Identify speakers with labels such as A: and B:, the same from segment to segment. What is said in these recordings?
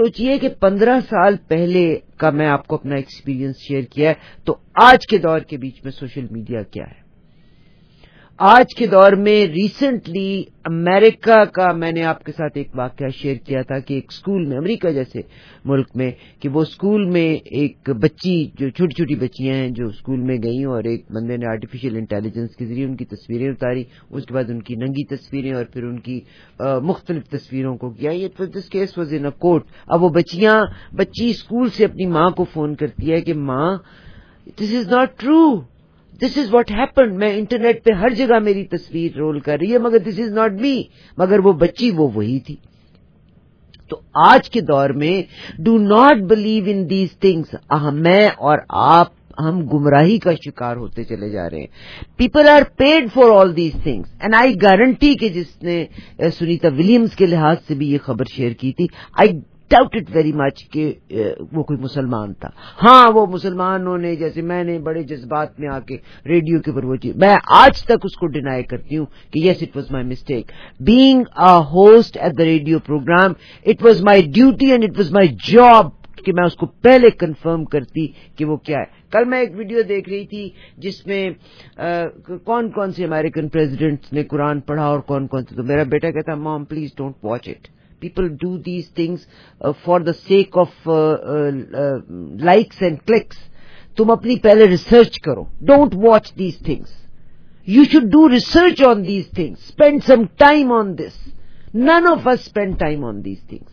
A: سوچئے کہ 15 سال پہلے کا میں آپ کو اپنا ایکسپیرینس شیئر کیا ہے، تو آج کے دور کے بیچ میں سوشل میڈیا کیا ہے. آج کے دور میں ریسنٹلی امریکہ کا میں نے آپ کے ساتھ ایک واقعہ شیئر کیا تھا کہ ایک اسکول میں، امریکہ جیسے ملک میں، کہ وہ اسکول میں ایک بچی، جو چھوٹی چھوٹی بچیاں ہیں جو اسکول میں گئیں، اور ایک بندے نے آرٹیفیشل انٹیلیجنس کے ذریعے ان کی تصویریں اتاری، اس کے بعد ان کی ننگی تصویریں اور پھر ان کی مختلف تصویروں کو کیا. یہ this case was in a court. اب وہ بچی اسکول سے اپنی ماں کو فون کرتی ہے کہ ماں، this is not true, this is what happened. میں انٹرنیٹ پہ ہر جگہ میری تصویر رول کر رہی ہے مگر دس از ناٹ می. مگر وہ بچی وہی تھی. تو آج کے دور میں do not believe in these things. میں اور آپ، ہم گمراہی کا شکار ہوتے چلے جا رہے ہیں. People are paid for all these things and I guarantee کہ جس نے سنیتا ولیمز کے لحاظ سے بھی یہ خبر شیئر کی تھی، I doubt it very much کہ وہ کوئی مسلمان تھا. ہاں، وہ مسلمانوں نے، جیسے میں نے بڑے جذبات میں آ کے ریڈیو کے اوپر وہ چیز، میں آج تک اس کو ڈینائی کرتی ہوں کہ yes it was my mistake. Being a host at the radio program, it was my duty and it was my job کہ میں اس کو پہلے کنفرم کرتی کہ وہ کیا ہے. کل میں ایک ویڈیو دیکھ رہی تھی جس میں کون سے امریکن پریزیڈنٹس نے قرآن پڑھا اور کون سے. تو میرا بیٹا کہتا mom please don't watch it. People do these things for the sake of likes and clicks. تم اپنی پہلے ریسرچ کرو. Don't watch these things. You should do research on these things. Spend some time on this. None of us spend time on these things.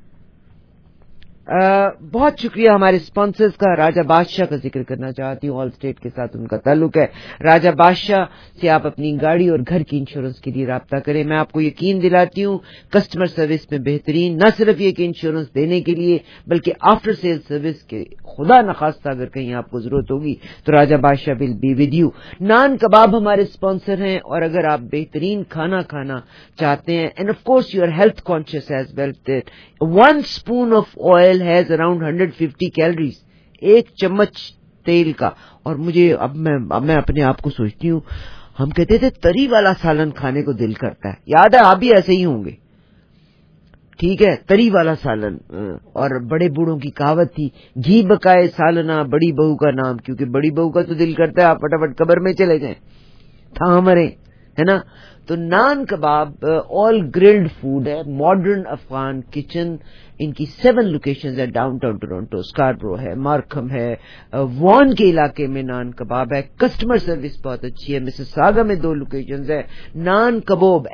A: بہت شکریہ ہمارے sponsors کا. راجہ بادشاہ کا ذکر کرنا چاہتی ہوں. آل اسٹیٹ کے ساتھ ان کا تعلق ہے. راجہ بادشاہ سے آپ اپنی گاڑی اور گھر کی انشورنس کے لیے رابطہ کریں. میں آپ کو یقین دلاتی ہوں کسٹمر سروس میں بہترین، نہ صرف یہ کہ انشورنس دینے کے لیے بلکہ آفٹر سیل سروس کے خدا نخواستہ اگر کہیں آپ کو ضرورت ہوگی تو راجہ بادشاہ will be with you. Naan Kabab ہمارے اسپانسر ہیں، اور اگر آپ بہترین کھانا چاہتے ہیں and of course you are health conscious as well, 1 spoon of oil has around 150 calories. ایک چمچ تیل کا. اور مجھے اب میں اپنے آپ کو سوچتی ہوں، ہم کہتے تھے تری والا سالن کھانے کو دل کرتا ہے. یاد ہے آپ بھی ایسے ہی ہوں گے. ٹھیک ہے، تری والا سالن. اور بڑے بوڑھوں کی کہاوت تھی، گھی بکائے سالنا بڑی بہو کا نام. کیونکہ بڑی بہو کا تو دل کرتا ہے آپ فٹافٹ قبر میں چلے جائیں، تھا مریں، ہے نا. تو Naan Kabab all grilled food ہے، ماڈرن افغان کچن. ان کی 7 لوکیشنز ہے، ڈاؤن ٹاؤن ٹورانٹو، اسکاربرو ہے، مارکھم ہے، وان کے علاقے میں نان کباب ہے. کسٹمر سروس بہت اچھی ہے. مسیساگا میں 2 لوکیشنز ہے. نان کبوب،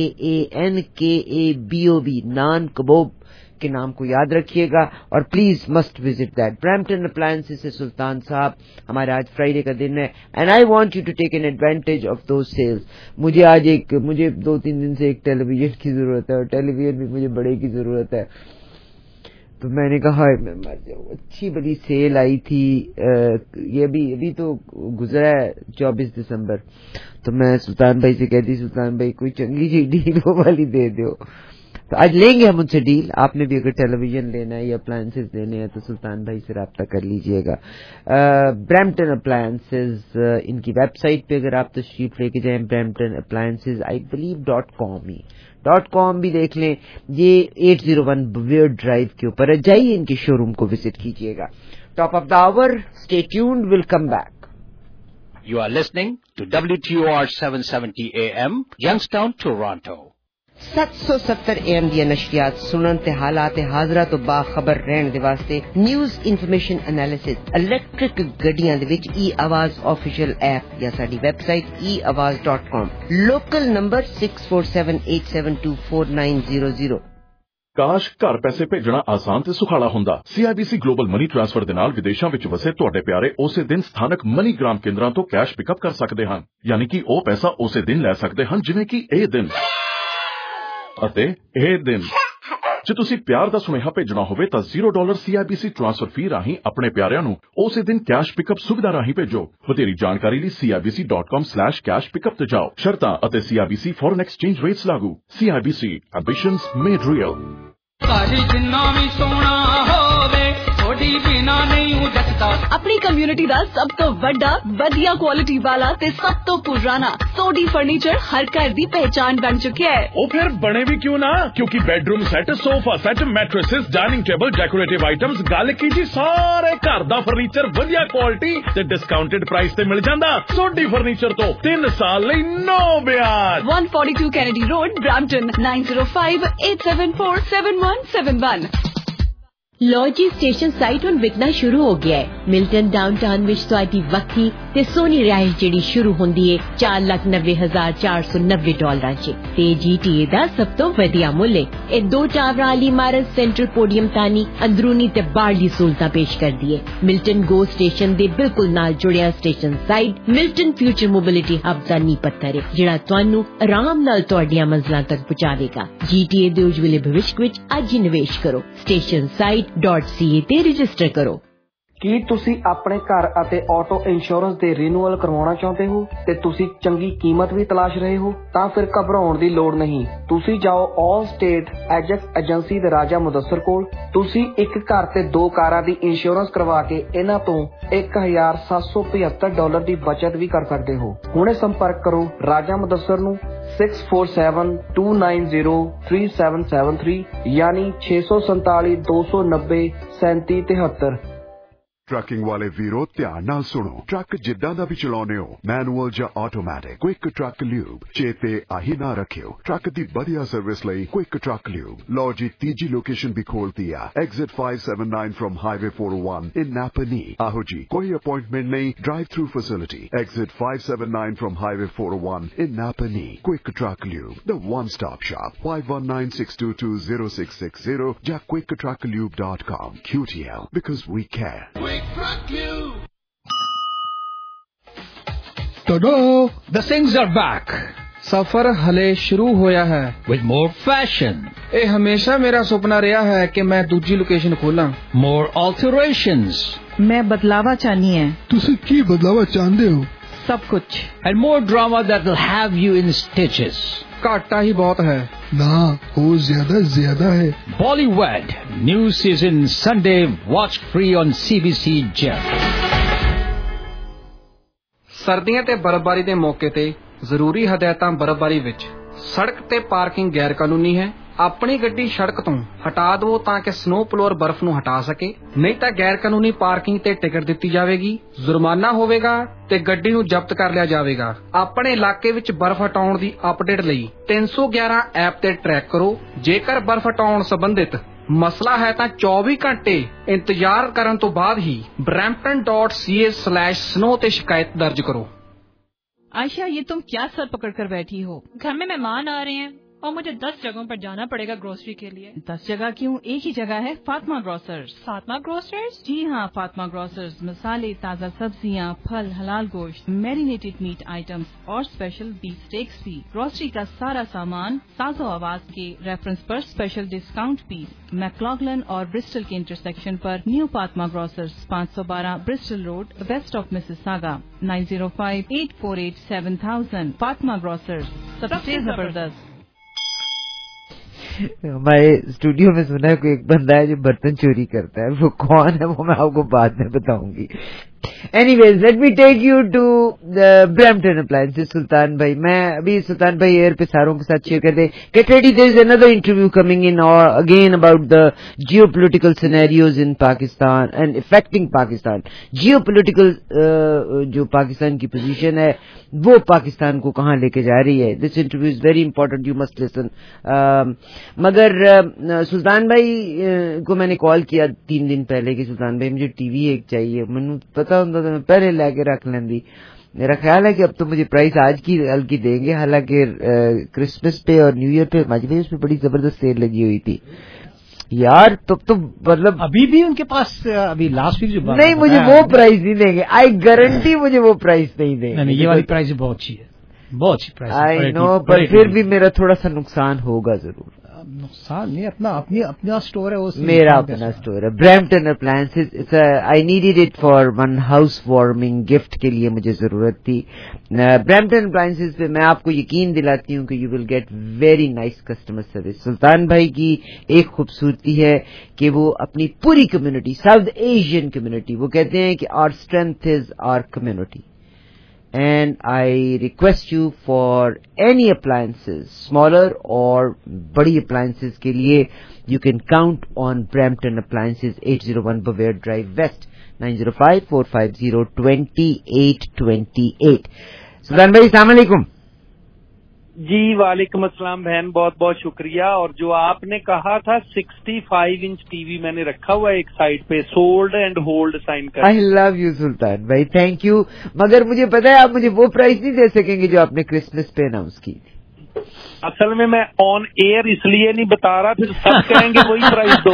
A: NAANKABOB، نان کبوب کے نام کو یاد رکھیے گا اور please must visit that. Brampton Appliances سے سلطان صاحب، ہمارا آج فرائیڈے کا دن ہے and I want you to take an advantage of those sales. مجھے 2-3 دن سے ایک ٹیلی ویژن کی ضرورت ہے اور ٹیلی ویژن بھی مجھے بڑے کی ضرورت ہے. تو میں نے کہا میں مر جاؤں. اچھی بڑی سیل آئی تھی، یہ ابھی تو گزرا ہے 24 دسمبر. تو میں سلطان بھائی سے کہتی، سلطان بھائی کوئی چنگی سی ڈیل والی دے دو. تو آج لیں گے ہم ان سے ڈیل. آپ نے بھی اگر ٹیلی ویژن لینا ہے یا اپلائنسز لینے ہیں تو سلطان بھائی سے رابطہ کر لیجئے گا. برامپٹن اپلائنسز، ان کی ویب سائٹ پہ اگر آپ تشریف لے کے جائیں، Brampton Appliances I believe .com بھی دیکھ لیں. یہ 801 بیئر ڈرائیو کے اوپر ہے. جائیے ان کے شو روم کو وزٹ کیجئے گا. Top of the hour, stay tuned, will come back.
B: You are listening to WTOR 770 AM, Youngstown, Toronto.
A: 770 AM دیا نشریات سنن تے حالات حاضرہ تو باخبر رہن دے واسطے نیوز انفارمیشن انالیسس الیکٹرک گڈیاں دے وچ ای آواز آفیشیل ایپ یا ساڈی web site eawaz.com. Local number 6478724900.
C: ਕਾਸ਼ ਘਰ ਪੈਸੇ ਭੇਜਣਾ ਆਸਾਨ ਤੇ ਸੁਖਾਲਾ ਹੁੰਦਾ। CIBC ਗਲੋਬਲ ਮਨੀ ਟ੍ਰਾਂਸਫਰ ਦੇ ਨਾਲ ਵਿਦੇਸ਼ਾਂ ਵਿੱਚ ਵਸੇ ਤੁਹਾਡੇ ਪਿਆਰੇ ਉਸੇ ਦਿਨ ਸਥਾਨਕ ਮਨੀਗ੍ਰਾਮ ਕੇਂਦਰਾਂ ਤੋਂ ਕੈਸ਼ ਪਿਕਅਪ ਕਰ ਸਕਦੇ ਹਨ। ਯਾਨੀ ਕਿ ਉਹ ਪੈਸਾ ਉਸੇ ਦਿਨ ਲੈ ਸਕਦੇ ਹਨ ਜਿਵੇਂ ਕਿ ਇਹ ਦਿਨ ਅਤੇ ਇਹ ਦਿਨ। ਜੇ ਤੁਸੀਂ ਪਿਆਰ ਦਾ ਸੁਨੇਹਾ ਭੇਜਣਾ ਹੋਵੇ ਤਾਂ $0 CIBC ਟ੍ਰਾਂਸਫਰ ਫੀ ਰਾਹੀਂ ਆਪਣੇ ਪਿਆਰਿਆਂ ਨੂੰ ਉਸੇ ਦਿਨ ਕੈਸ਼ ਪਿਕਅਪ ਸੁਵਿਧਾ ਰਾਹੀਂ ਭੇਜੋ। ਵਧੇਰੀ ਜਾਣਕਾਰੀ ਲਈ CIBC.com/cash pickup ਤੇ ਜਾਓ। ਸ਼ਰਤਾਂ ਅਤੇ CIBC ਫੋਰਨ ਐਕਸਚੇਂਜ ਰੇਟਸ ਲਾਗੂ। CIBC ambitions made real।
D: ਘਰ ਜਿੰਨਾ ਵੀ ਸੋਹਣਾ ਹੋਵੇ ਥੋੜੀ ਬਿਨਾ ਨਹੀਂ ਜੱਟਦਾ। अपनी कम्युनिटी दा सब तो वड्डा वधिया क्वालिटी वाला ते सब तो पुराना सोडी फर्नीचर हर घर दी पहचान बन चुका है।
C: ओ फिर बने भी क्यों ना, क्योंकि bedroom set, sofa set, mattresses, dining table, decorative items, गल की जी सारे घर दा फर्नीचर वधिया क्वालिटी ते डिस्काउंटेड प्राइस ते मिल जांदा। सोडी फर्नीचर तो 3 साल लई नो ब्याज।
D: 142 कैनेडी रोड, ब्रैम्पटन 9058747171।
E: लॉजी स्टेशन साइट हुण विकना शुरू हो गया है। मिल्टन डाउनटाउन विच तुहाडी वक्ती ते सोहनी रिहाइश जिहड़ी शुरू हुंदी है $4,90,490 च ते GTA दा सब तो वधिया मुल्ल है। ए 2 टावर वाली इमारत सेंट्रल पोडियम तानी अंदरूनी ते बाहरली सहूलतां पेश करदी है। मिल्टन गो स्टेशन दे बिल्कुल नाल जुड़िया station site Milton future mobility hub दा नींह पत्थर है जिहड़ा तुहानू आराम नाल तुहाडीआं मंजिलां तक पहुंचावेगा। GTA दे उज्जवले भविष्य विच अज ही निवेश करो। स्टेशन साइट .ca ਤੇ ਰਜਿਸਟਰ ਕਰੋ।
F: ਕੀ ਤੁਸੀਂ ਆਪਣੇ ਘਰ ਅਤੇ ਆਟੋ ਇੰਸ਼ੋਰੈਂਸ ਦੇ ਰੀਨਿਊਅਲ ਕਰਵਾਉਣਾ ਚਾਹੁੰਦੇ ਹੋ ਤੇ ਤੁਸੀਂ ਚੰਗੀ ਕੀਮਤ ਵੀ ਤਲਾਸ਼ ਰਹੇ ਹੋ? ਤਾਂ ਫਿਰ ਘਬਰਾਉਣ ਦੀ ਲੋੜ ਨਹੀਂ। ਤੁਸੀਂ ਜਾਓ ਆਲ ਸਟੇਟ ਐਜੈਕਸ ਏਜੰਸੀ ਦੇ ਰਾਜਾ ਮੁਦੱਸਰ ਕੋਲ। ਤੁਸੀਂ ਇੱਕ ਘਰ ਤੇ 2 ਕਾਰਾਂ ਦੀ ਇੰਸ਼ੋਰੈਂਸ ਕਰਵਾ ਕੇ ਇਹਨਾਂ ਤੋਂ $1,775 ਦੀ ਬਚਤ ਵੀ ਕਰ ਸਕਦੇ ਹੋ। ਹੁਣੇ ਸੰਪਰਕ ਕਰੋ ਰਾਜਾ ਮੁਦੱਸਰ ਨੂੰ 6472903773 यानी 647-290-3773।
G: ट्रकिंग वाले वीरो ध्यान नाल सुनो। ट्रक जिद्दां दा भी चलाउने हो, मैनुअल या ऑटोमैटिक, क्विक ट्रक ल्यूब चेते आही ना रखियो। ट्रक दी बढ़िया सर्विस लई क्विक ट्रक ल्यूब। लो जी तीजी लोकेशन भी खोलती है, exit 579 from highway 401 in Napanee. आहो जी कोई अपॉइंटमेंट नहीं, drive through facility, exit 579 from highway 401 in Napanee. Quick truck lube, the one stop shop. 5196220660 या quicktrucklube.com। QTL because we care।
H: The things are back. सफर हले शुरू होया है
B: with more fashion.
H: ਇਹ ਹਮੇਸ਼ਾ ਮੇਰਾ ਸੁਪਨਾ ਰਿਹਾ ਹੈ ਕਿ ਮੈਂ ਦੂਜੀ ਲੋਕੇਸ਼ਨ ਖੋਲਾਂ।
B: More alterations.
I: मैं बदलावा चाहनी है।
J: ਤੁਸੀਂ ਕੀ ਬਦਲਾਵਾ ਚਾਹੁੰਦੇ ਹੋ?
I: सब कुछ।
B: And more drama that will have you in stitches.
H: ਘਾਟਾ ਹੀ ਬਹੁਤ ਹੈ।
J: ना वो ज्यादा है।
B: Bollywood new season Sunday, watch free on CBC Gem.
H: ਸਰਦੀਆਂ ਤੇ ਬਰਫ਼ਬਾਰੀ ਦੇ ਮੌਕੇ ਤੇ ਜ਼ਰੂਰੀ ਹਦਾਇਤਾਂ ਬਰਫ਼ਬਾਰੀ ਵਿੱਚ ਸੜਕ ਤੇ ਪਾਰਕਿੰਗ ਗੈਰ ਕਾਨੂੰਨੀ ਹੈ। ਆਪਣੀ ਗੱਡੀ ਸੜਕ ਤੋਂ ਹਟਾ ਦਿਓ ਤਾਂ ਕਿ ਸਨੋ ਪਲੋਅਰ ਬਰਫ਼ ਨੂੰ ਹਟਾ ਸਕੇ, ਨਹੀਂ ਤਾਂ ਗੈਰ ਕਾਨੂੰਨੀ ਪਾਰਕਿੰਗ ਤੇ ਟਿਕਟ ਦਿੱਤੀ ਜਾਵੇਗੀ, ਜੁਰਮਾਨਾ ਹੋਵੇਗਾ ਤੇ ਗੱਡੀ ਨੂੰ ਜ਼ਬਤ ਕਰ ਲਿਆ ਜਾਵੇਗਾ। ਆਪਣੇ ਇਲਾਕੇ ਵਿੱਚ ਬਰਫ਼ ਹਟਾਉਣ ਦੀ ਅਪਡੇਟ ਲਈ 311 ਐਪ ਤੇ ਟਰੈਕ ਕਰੋ। ਜੇਕਰ ਬਰਫ਼ ਹਟਾਉਣ ਸੰਬੰਧਿਤ ਮਸਲਾ ਹੈ ਤਾਂ 24 ਘੰਟੇ ਇੰਤਜ਼ਾਰ ਕਰਨ ਤੋਂ ਬਾਅਦ ਹੀ brampton.ca/snow ਤੇ ਸ਼ਿਕਾਇਤ ਦਰਜ ਕਰੋ।
I: आयशा, ये तुम क्या सर पकड़ कर बैठी हो?
K: घर में मेहमान आ रहे हैं और मुझे 10 जगहों पर जाना पड़ेगा ग्रोसरी के लिए।
I: 10 जगह क्यों? एक ही जगह है, फातिमा ग्रोसर्स।
K: फातिमा ग्रोसर्स?
I: जी हाँ, फातिमा ग्रोसर्स मसाले, ताज़ा सब्जियाँ, फल, हलाल गोश्त, मैरिनेटेड मीट आइटम्स और स्पेशल बीफ स्टेक्स भी। ग्रोसरी का सारा सामान साजो आवाज के रेफरेंस पर स्पेशल डिस्काउंट भी। मैक्लॉगलन और ब्रिस्टल के इंटरसेक्शन पर new Fatima grocers, 512 Bristol road, west of Mississauga, 9058487000। Fatima grocers, सबसे जबरदस्त।
A: हमारे स्टूडियो में सुना है कोई एक बंदा है जो बर्तन चोरी करता है। वो कौन है वो मैं आपको बाद में बताऊंगी। Anyways, let me take you to the Brampton Appliances, सुल्तान भाई। मैं अभी सुल्तान भाई एयर पे सारों के साथ शेयर करते। Get ready, there is another interview coming in or again about the geopolitical scenarios in Pakistan and affecting Pakistan. Geopolitical जो पाकिस्तान की पोजीशन है वो पाकिस्तान को कहाँ लेके जा रही है। This interview is very important, you must listen. मगर सुल्तान भाई को मैंने कॉल किया 3 दिन पहले कि सुल्तान भाई मुझे टीवी एक चाहिए। मैंने पता होता तो मैं पहले लाके रख लेंदी। मेरा ख्याल है कि अब तो मुझे प्राइस आज की हल्की देंगे। हालांकि क्रिसमस पे और न्यू ईयर पे मजबूर पे बड़ी जबरदस्त सेल लगी हुई थी यार। तब तो मतलब
B: अभी भी उनके पास अभी लास्ट वीक जो
A: नहीं, मुझे वो प्राइस नहीं देंगे। आई गारंटी मुझे वो प्राइस नहीं देंगे।
B: नहीं, ये वाली प्राइस बहुत अच्छी है, बहुत अच्छी प्राइस।
A: आई नो, पर फिर भी मेरा थोड़ा सा नुकसान होगा जरूर।
L: نقصان نہیں, اپنا اسٹور ہے.
A: میرا اپنا اسٹور ہے Brampton Appliances. I needed it for one housewarming gift کے لیے مجھے ضرورت تھی. برامپٹن اپلائنسز پہ میں آپ کو یقین دلاتی ہوں کہ you will get very nice customer service. Sultan بھائی کی ایک خوبصورتی ہے کہ وہ اپنی پوری کمیونٹی, ساؤتھ ایشین کمیونٹی, وہ کہتے ہیں کہ our strength is our community. And I request you for any appliances, smaller or badi appliances ke liye, you can count on Brampton Appliances, 801 Bavair Drive West, 905-450-2828. Sultan bhai, assalamu alaikum.
M: جی وعلیکم السلام بہن, بہت بہت شکریہ. اور جو آپ نے کہا تھا 65 انچ ٹی وی میں نے رکھا ہوا ہے ایک سائڈ پہ, سولڈ اینڈ ہولڈ سائن کر.
A: آئی لو یو سلطان بھائی, تھینک یو. مگر مجھے پتا ہے آپ مجھے وہ پرائز نہیں دے سکیں گے جو آپ نے کرسمس پہ اناؤنس کی تھی.
M: اصل میں آن ایئر اس لیے نہیں بتا رہا, پھر سب کہیں گے وہی پرائز دو.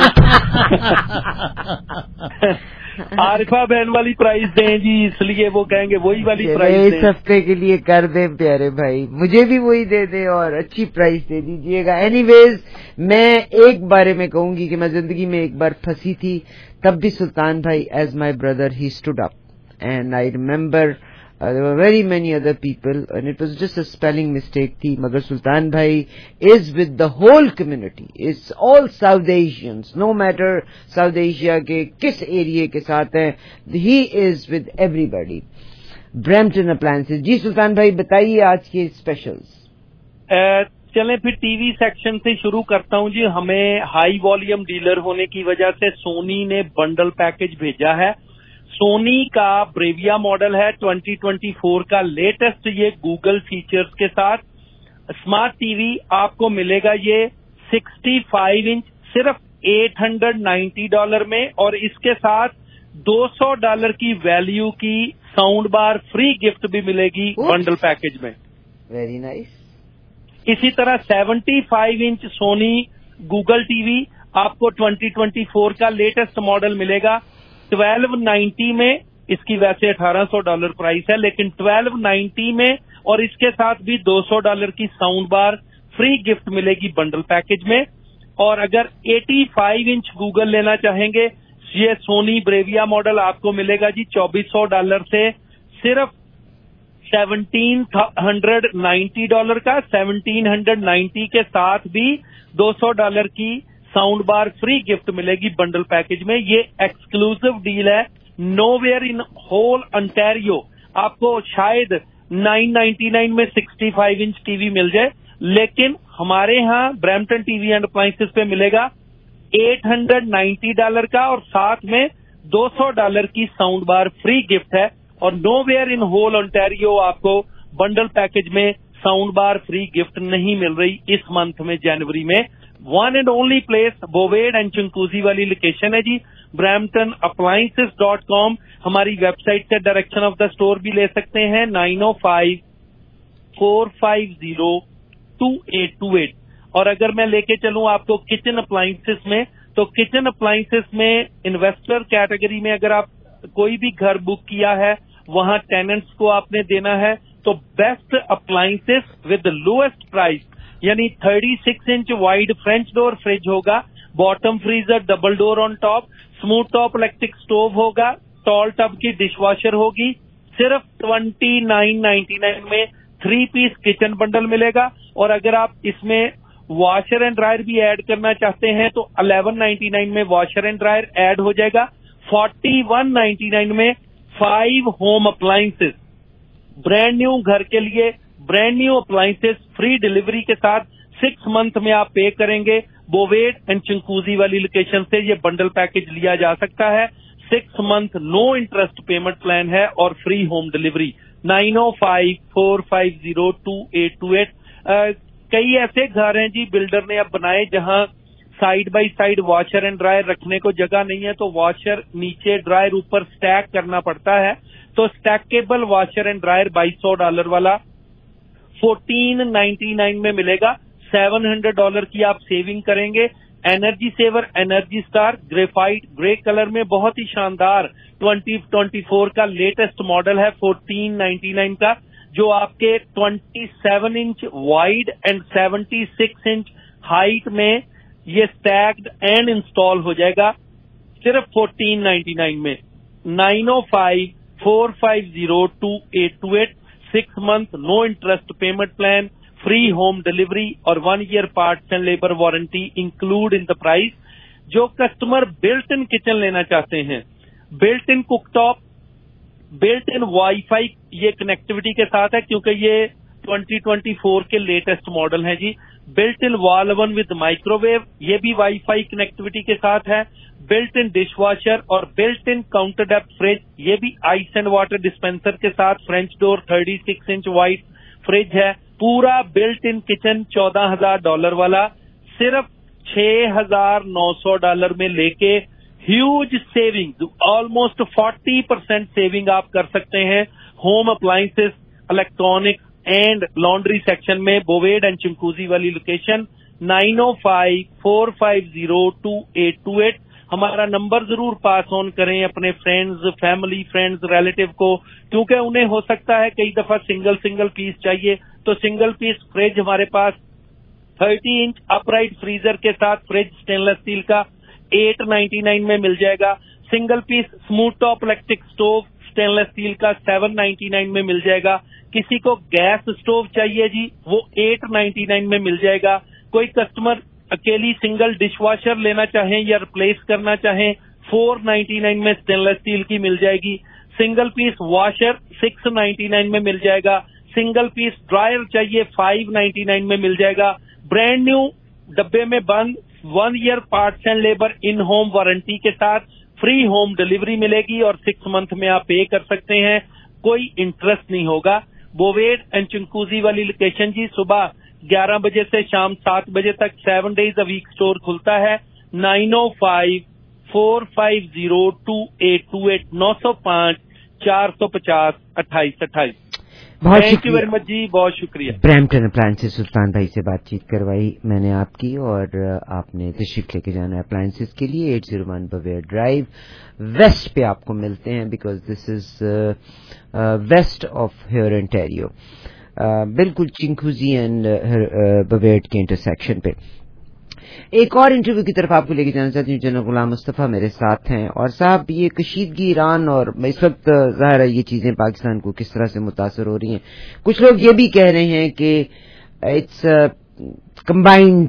M: عارفہ بہن والی پرائز دیں جی, اس لیے وہ کہیں گے وہی والی پرائز دیں.
A: اس ہفتے کے لیے کر دیں پیارے بھائی, مجھے بھی وہی دے دیں اور اچھی پرائز دے دیجیے گا. اینی ویز میں ایک بارے میں کہوں گی کہ میں زندگی میں ایک بار پھنسی تھی, تب بھی سلطان بھائی ایز مائی بردر ہی stood up, and I remember there were very many other people and it was just a spelling mistake thi, magar Sultan bhai is with the whole community. It's all South Asians, no matter South Asia ke kis area ke saath hai, he is with everybody. Brampton Appliances. جی سلطان بھائی بتائیے آج کے اسپیشلز.
M: چلیں پھر T V section سے شروع کرتا ہوں جی. ہمیں ہائی والیوم ڈیلر ہونے کی وجہ سے سونی نے بنڈل پیکج بھیجا ہے. سونی کا بریویا ماڈل ہے 2024 کا لیٹسٹ, یہ گوگل فیچرز کے ساتھ اسمارٹ ٹی وی آپ کو ملے گا. یہ 65 انچ صرف $890 میں, اور اس کے ساتھ $200 کی ویلیو کی ساؤنڈ بار فری گفٹ بھی ملے گی بنڈل پیکج میں.
A: Very nice.
M: اسی طرح 75 inch Sony Google T V آپ کو 2024 کا لیٹسٹ ماڈل ملے گا 1290 میں. اس کی ویسے $1800 پرائس ہے, لیکن 1290 میں, اور اس کے ساتھ بھی $200 کی ساؤنڈ بار فری گفٹ ملے گی بنڈل پیکج میں. اور اگر 85 انچ گوگل لینا چاہیں گے, یہ سونی بریویا ماڈل آپ کو ملے گا جی $2400 سے صرف $1790 کا. 1790 کے ساتھ بھی $200 کی ساؤنڈ بار فری گفٹ ملے گی بنڈل پیکج میں. یہ ایکسکلوسو ڈیل ہے, know where in whole Ontario. آپ کو شاید $999 میں 65 انچ ٹی وی مل جائے, لیکن ہمارے ہاں Brampton T V and appliances پہ ملے گا $890 کا, اور ساتھ میں $200 کی ساؤنڈ بار فری گفٹ ہے. اور know where in whole Ontario آپ کو بنڈل پیکج میں ساؤنڈ بار فری گفٹ نہیں مل رہی اس منتھ میں, جنوری میں. One and only place Bovaird and Chinguacousy والی لوکیشن ہے جی bramptonappliances.com. ہماری ویب سائٹ سے ڈائریکشن آف دا اسٹور بھی لے سکتے ہیں 905-450-2828. اور اگر میں لے کے چلوں آپ کو کچن اپلائنسز میں, تو کچن اپلائنسز میں انویسٹر کیٹیگری میں اگر آپ کوئی بھی گھر بک کیا ہے, وہاں ٹیننٹس کو آپ نے دینا ہے, تو best appliances with lowest price, یعنی 36 inch wide French door fridge ہوگا, bottom freezer double door on top, smooth top electric stove ہوگا, ٹال ٹب کی ڈش واشر ہوگی. صرف $2999 میں 3 پیس کچن بنڈل ملے گا. اور اگر آپ اس میں واشر اینڈ ڈرائر بھی ایڈ کرنا چاہتے ہیں تو $1199 میں واشر اینڈ ڈرائر ایڈ ہو جائے گا. $4199 میں 5 ہوم اپلائنسز, برانڈ نیو گھر کے لیے brand new appliances free delivery کے ساتھ 6 منتھ میں آپ پے کریں گے. بوویڈ اینڈ چنکوزی والی لوکیشن سے یہ بنڈل پیکج لیا جا سکتا ہے. 6 month no interest payment plan ہے اور فری ہوم ڈیلیوری. 905-450-2828. کئی ایسے گھر ہیں جی بلڈر نے اب بنائے جہاں side by side washer and dryer رکھنے کو جگہ نہیں ہے, تو واشر نیچے ڈرائر اوپر سٹیک کرنا پڑتا ہے. تو سٹیکیبل واشر اینڈ ڈرائر $2200 والا $1499 میں ملے گا. $700 کی آپ سیونگ کریں گے. Energy saver energy star graphite grey colour میں بہت ہی شاندار 2024 کا لیٹسٹ ماڈل ہے $1499 کا, جو آپ کے 27 inch wide and 76 inch height में ये स्टैक्ड एंड इंस्टॉल हो जाएगा सिर्फ 1499 में। 9054502828, 6 month no interest payment plan, free home delivery और 1 year parts and labour warranty include in the price. जो कस्टमर बिल्ट इन किचन लेना चाहते हैं, built in cooktop, built in wifi, ये कनेक्टिविटी के साथ है क्योंकि ये 2024 के लेटेस्ट मॉडल हैं जी। Built in wall oven with microwave, ये भी वाईफाई कनेक्टिविटी के साथ है। बिल्ट इन डिश वॉशर और built in counter depth fridge, ये भी आइस एंड वाटर डिस्पेंसर के साथ। French door 36 inch wide fridge है। पूरा बिल्ट इन किचन $14,000 वाला सिर्फ $6,900 में लेके ह्यूज सेविंग, ऑलमोस्ट 40% सेविंग आप कर सकते हैं home appliances, electronics and laundry section में। बोवेड एंड चिंकूजी वाली लोकेशन 9054502828। हमारा नंबर जरूर पास ऑन करें अपने फ्रेंड्स, फैमिली, फ्रेंड्स, रिलेटिव को, क्योंकि उन्हें हो सकता है कई दफा सिंगल पीस चाहिए, तो सिंगल पीस फ्रिज हमारे पास 30 इंच अपराइट फ्रीजर के साथ फ्रिज स्टेनलेस स्टील का 899 में मिल जाएगा। Single piece smooth top electric stove stainless steel का 799 में मिल जाएगा। किसी को गैस स्टोव चाहिए जी, वो 899 में मिल जाएगा। कोई कस्टमर अकेली सिंगल डिश वॉशर लेना चाहें या रिप्लेस करना चाहें, 499 में स्टेनलेस स्टील की मिल जाएगी। सिंगल पीस वॉशर 699 में मिल जाएगा। सिंगल पीस ड्रायर चाहिए 599 में मिल जाएगा। ब्रांड न्यू डब्बे में बंद 1 year parts and labour in home warranty के साथ फ्री होम डिलीवरी मिलेगी और 6 month में आप पे कर सकते हैं, कोई इंटरेस्ट नहीं होगा। बोवेड एंड चिंकूजी वाली लोकेशन जी, सुबह 11 बजे से शाम 7 बजे तक 7 days a week स्टोर खुलता है। 9054502828, 905-450-2828। थैंक यू वेरी मच जी, बहुत शुक्रिया।
A: ब्रैम्पटन अप्लायंसेस सुल्तान भाई से बातचीत करवाई मैंने आपकी, और आपने तशरीफ लेके जाना है अप्लायंसेस के लिए। 801 बवेयर ड्राइव वेस्ट पे आपको मिलते हैं, because this is west of here Ontario, बिल्कुल चिंकूजी एंड बवेयर के इंटरसेक्शन पे। एक और इंटरव्यू की तरफ आपको लेके जाना चाहती हूँ। जनरल गुलाम मुस्तफा मेरे साथ हैं, और साहब ये कशीदगी ईरान और इस वक्त ज़ाहिर है ये चीजें पाकिस्तान को किस तरह से मुतासर हो रही हैं। कुछ लोग ये भी कह रहे हैं कि इट्स कंबाइंड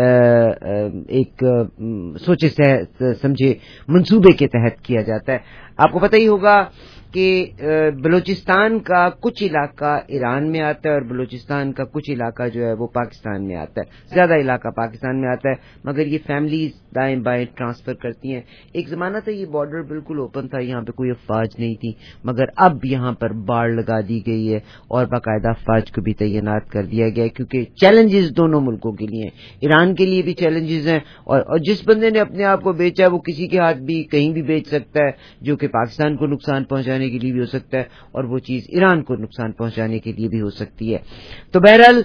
A: एक सोचे समझे मंसूबे के तहत किया जाता है। आपको पता ही होगा कि बलूचिस्तान का कुछ इलाका ईरान में आता है और बलूचिस्तान का कुछ इलाका जो है वो पाकिस्तान में आता है। ज्यादा इलाका पाकिस्तान में आता है, मगर ये फैमिलीज दाएं बाएं ट्रांसफर करती हैं। एक जमाना था ये बॉर्डर बिल्कुल ओपन था, यहाँ पे कोई अफवाज नहीं थी, मगर अब यहाँ पर बाड़ लगा दी गई है और बाकायदा अफवाज को भी तैनात कर दिया गया है, क्योंकि चैलेंजेस दोनों मुल्कों के लिए हैं। ईरान के लिए भी चैलेंजेस हैं, और जिस बंदे ने अपने आप को बेचा है वो किसी के हाथ भी कहीं भी बेच सकता है, जो कि पाकिस्तान को नुकसान पहुंचाने के लिए भी हो सकता है और वो चीज ईरान को नुकसान पहुंचाने के लिए भी हो सकती है। तो बहरहाल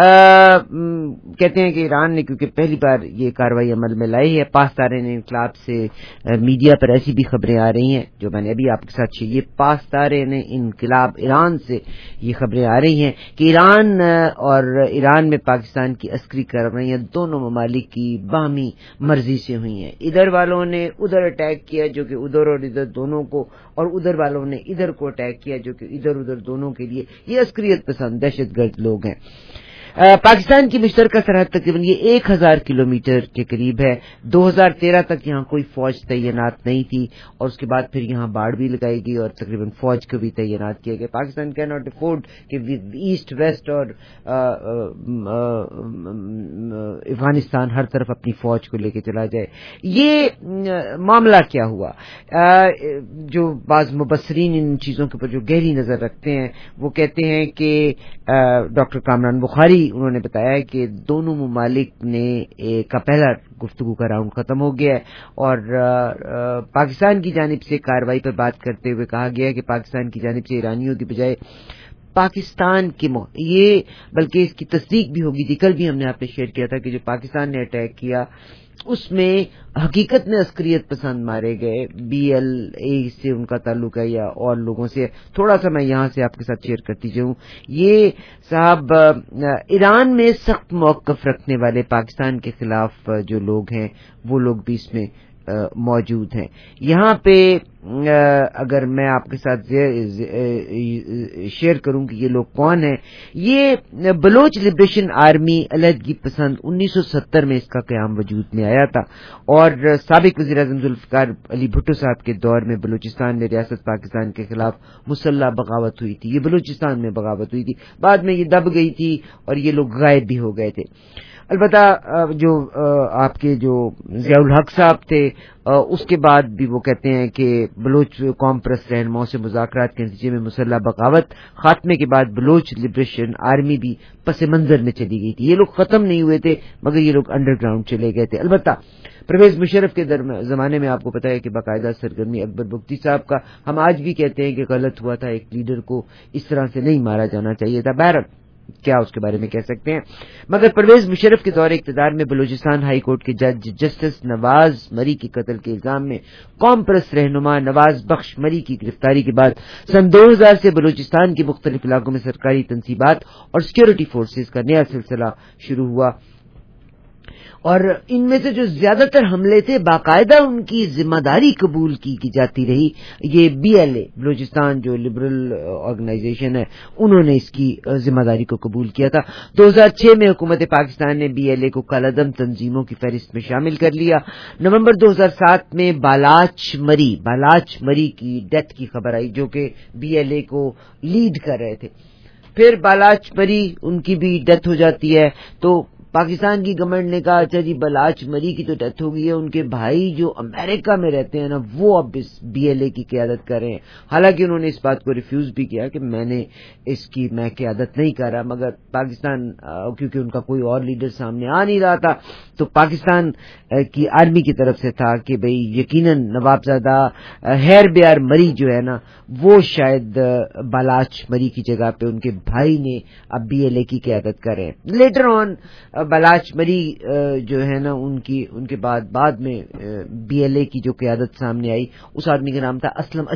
A: कहते हैं कि ईरान ने क्योंकि पहली बार ये कार्रवाई अमल में लाई है, पासदारान इनकलाब से मीडिया पर ऐसी भी खबरें आ रही हैं जो मैंने अभी आपके साथ ये पासदारान इनकलाब ईरान से ये खबरें आ रही हैं कि ईरान और ईरान में पाकिस्तान की अस्करी कार्रवाइयां दोनों ममालिक की बाहमी मर्जी से हुई हैं। इधर वालों ने उधर अटैक किया जो कि उधर और इधर दोनों को, और उधर वालों ने इधर को अटैक किया जो कि इधर उधर दोनों के लिए ये अस्करियत पसंद दहशतगर्द लोग हैं। पाकिस्तान की मुश्तरका सरहद तकरीबन ये 1000 किलोमीटर के करीब है। 2013 तक यहाँ कोई फौज तैनात नहीं थी, और उसके बाद फिर यहाँ बाढ़ भी लगाई गई और तकरीबन फौज को भी तैनात किया गया। पाकिस्तान कैन नॉट अफोर्ड कि ईस्ट वेस्ट और अफगानिस्तान हर तरफ अपनी फौज को लेके चला जाए। ये मामला क्या हुआ? जो बाज मुबस्सरीन इन चीजों के ऊपर जो गहरी नजर रखते हैं वो कहते हैं कि डॉक्टर कामरान बुखारी उन्होंने बताया कि दोनों मुमालिक ने का पहला गुफ्तगू का राउंड खत्म हो गया है, और पाकिस्तान की जानिब से कार्रवाई पर बात करते हुए कहा गया कि पाकिस्तान की जानिब से ईरानियों की बजाय पाकिस्तान के ये बल्कि इसकी तस्दीक भी होगी थी। कल भी हमने आपसे शेयर किया था कि जो पाकिस्तान ने अटैक किया اس میں حقیقت میں عسکریت پسند مارے گئے. بی ایل اے سے ان کا تعلق ہے یا اور لوگوں سے. تھوڑا سا میں یہاں سے آپ کے ساتھ شیئر کرتی جاؤں. یہ صاحب ایران میں سخت موقف رکھنے والے پاکستان کے خلاف جو لوگ ہیں وہ لوگ بھی اس میں موجود ہیں. یہاں پہ اگر میں آپ کے ساتھ شیئر کروں کہ یہ لوگ کون ہیں. یہ بلوچ لبریشن آرمی علیحدگی پسند 1970 میں اس کا قیام وجود میں آیا تھا اور سابق وزیر اعظم ذوالفقار علی بھٹو صاحب کے دور میں بلوچستان میں ریاست پاکستان کے خلاف مسلح بغاوت ہوئی تھی. یہ بلوچستان میں بغاوت ہوئی تھی, بعد میں یہ دب گئی تھی اور یہ لوگ غائب بھی ہو گئے تھے. البتہ جو آپ کے جو ضیاء الحق صاحب تھے اس کے بعد بھی وہ کہتے ہیں کہ بلوچ قوم پرست رہنماؤں سے مذاکرات کے نتیجے میں مسلح بغاوت خاتمے کے بعد بلوچ لبریشن آرمی بھی پس منظر میں چلی گئی تھی. یہ لوگ ختم نہیں ہوئے تھے مگر یہ لوگ انڈر گراؤنڈ چلے گئے تھے. البتہ پرویز مشرف کے زمانے میں آپ کو پتا ہے کہ باقاعدہ سرگرمی اکبر بگٹی صاحب کا. ہم آج بھی کہتے ہیں کہ غلط ہوا تھا, ایک لیڈر کو اس طرح سے نہیں مارا جانا چاہیے تھا. بہرحال کیا اس کے بارے میں کہہ سکتے ہیں. مگر پرویز مشرف کے دور اقتدار میں بلوچستان ہائی کورٹ کے جج جسٹس نواز مری کی قتل کے الزام میں قوم پرست رہنما نواز بخش مری کی گرفتاری کے بعد سن 2000 سے بلوچستان کے مختلف علاقوں میں سرکاری تنصیبات اور سیکورٹی فورسز کا نیا سلسلہ شروع ہوا اور ان میں سے جو زیادہ تر حملے تھے باقاعدہ ان کی ذمہ داری قبول کی جاتی رہی. یہ بی ایل اے بلوچستان جو لبرل آرگنائزیشن ہے انہوں نے اس کی ذمہ داری کو قبول کیا تھا. 2006 میں حکومت پاکستان نے بی ایل اے کو کالعدم تنظیموں کی فہرست میں شامل کر لیا. نومبر 2007 میں بالاچ مری کی ڈیتھ کی خبر آئی جو کہ بی ایل اے کو لیڈ کر رہے تھے. پھر بالاچ مری ان کی بھی ڈیتھ ہو جاتی ہے تو پاکستان کی گورنمنٹ نے کہا اچھا جی بالاچ مری کی تو ڈیتھ ہو گئی ہے, ان کے بھائی جو امریکہ میں رہتے ہیں نا وہ اب اس بی ایل اے کی قیادت کر رہے ہیں. حالانکہ انہوں نے اس بات کو ریفیوز بھی کیا کہ میں قیادت نہیں کر رہا, مگر پاکستان کیونکہ ان کا کوئی اور لیڈر سامنے آ نہیں رہا تھا تو پاکستان کی آرمی کی طرف سے تھا کہ بھئی یقیناً نوابزادہ ہیر بیار مری جو ہے نا وہ شاید بالاچ مری کی جگہ پہ ان کے بھائی نے اب بی ایل اے کی قیادت کر رہے ہیں. لیٹر آن بالاچ مری جو ہے نا ان کے بعد میں بی ایل اے کی جو قیادت سامنے آئی اس آدمی کا نام تھا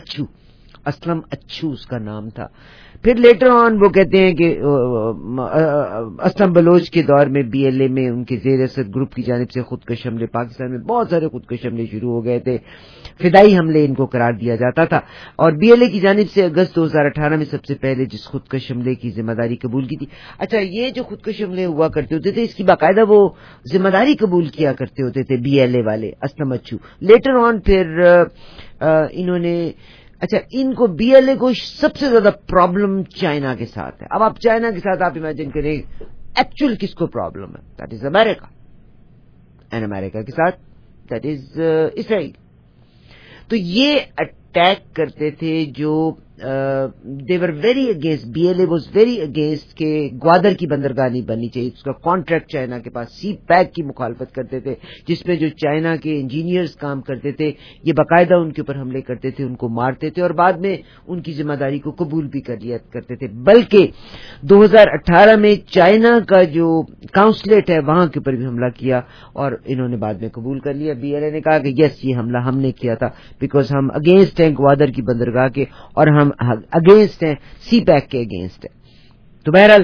A: اسلم اچھو اس کا نام تھا. پھر لیٹر آن وہ کہتے ہیں کہ اسلم بلوچ کے دور میں بی ایل اے میں ان کے زیر اثر گروپ کی جانب سے خودکش حملے, پاکستان میں بہت سارے خودکش حملے شروع ہو گئے تھے, فدائی حملے ان کو قرار دیا جاتا تھا. اور بی ایل اے کی جانب سے اگست 2018 میں سب سے پہلے جس خودکش حملے کی ذمہ داری قبول کی تھی. اچھا یہ جو خودکش حملے ہوا کرتے ہوتے تھے اس کی باقاعدہ وہ ذمہ داری قبول کیا کرتے ہوتے تھے بی ایل اے والے اسلم اچھو. لیٹر آن پھر انہوں نے ان کو بی ایل اے کو سب سے زیادہ پرابلم چائنا کے ساتھ ہے. اب آپ چائنا کے ساتھ آپ امیجن کریں ایکچوئل کس کو پرابلم ہے, دیٹ از امریکہ, اینڈ امریکہ کے ساتھ دیٹ از اسرائیل. تو یہ اٹیک کرتے تھے جو they were very against, BLA was very against کہ گوادر کی بندرگاہ نہیں بننی چاہیے, اس کا کانٹریکٹ چائنا کے پاس. سی پیک کی مخالفت کرتے تھے جس میں جو چائنا کے انجینئرز کام کرتے تھے یہ باقاعدہ ان کے اوپر حملے کرتے تھے, ان کو مارتے تھے اور بعد میں ان کی ذمہ داری کو قبول بھی کر لیا کرتے تھے. بلکہ 2018 میں چائنا کا جو کاؤنسلیٹ ہے وہاں کے اوپر بھی حملہ کیا اور انہوں نے بعد میں قبول کر لیا. بی ایل اے نے کہا کہ یس یہ حملہ ہم نے کیا تھا بیکاز ہم اگینسٹ ہیں گوادر کی بندرگاہ کے اور ہم اگینسٹ ہیں سی پیک کے اگینسٹ ہیں. تو بہرحال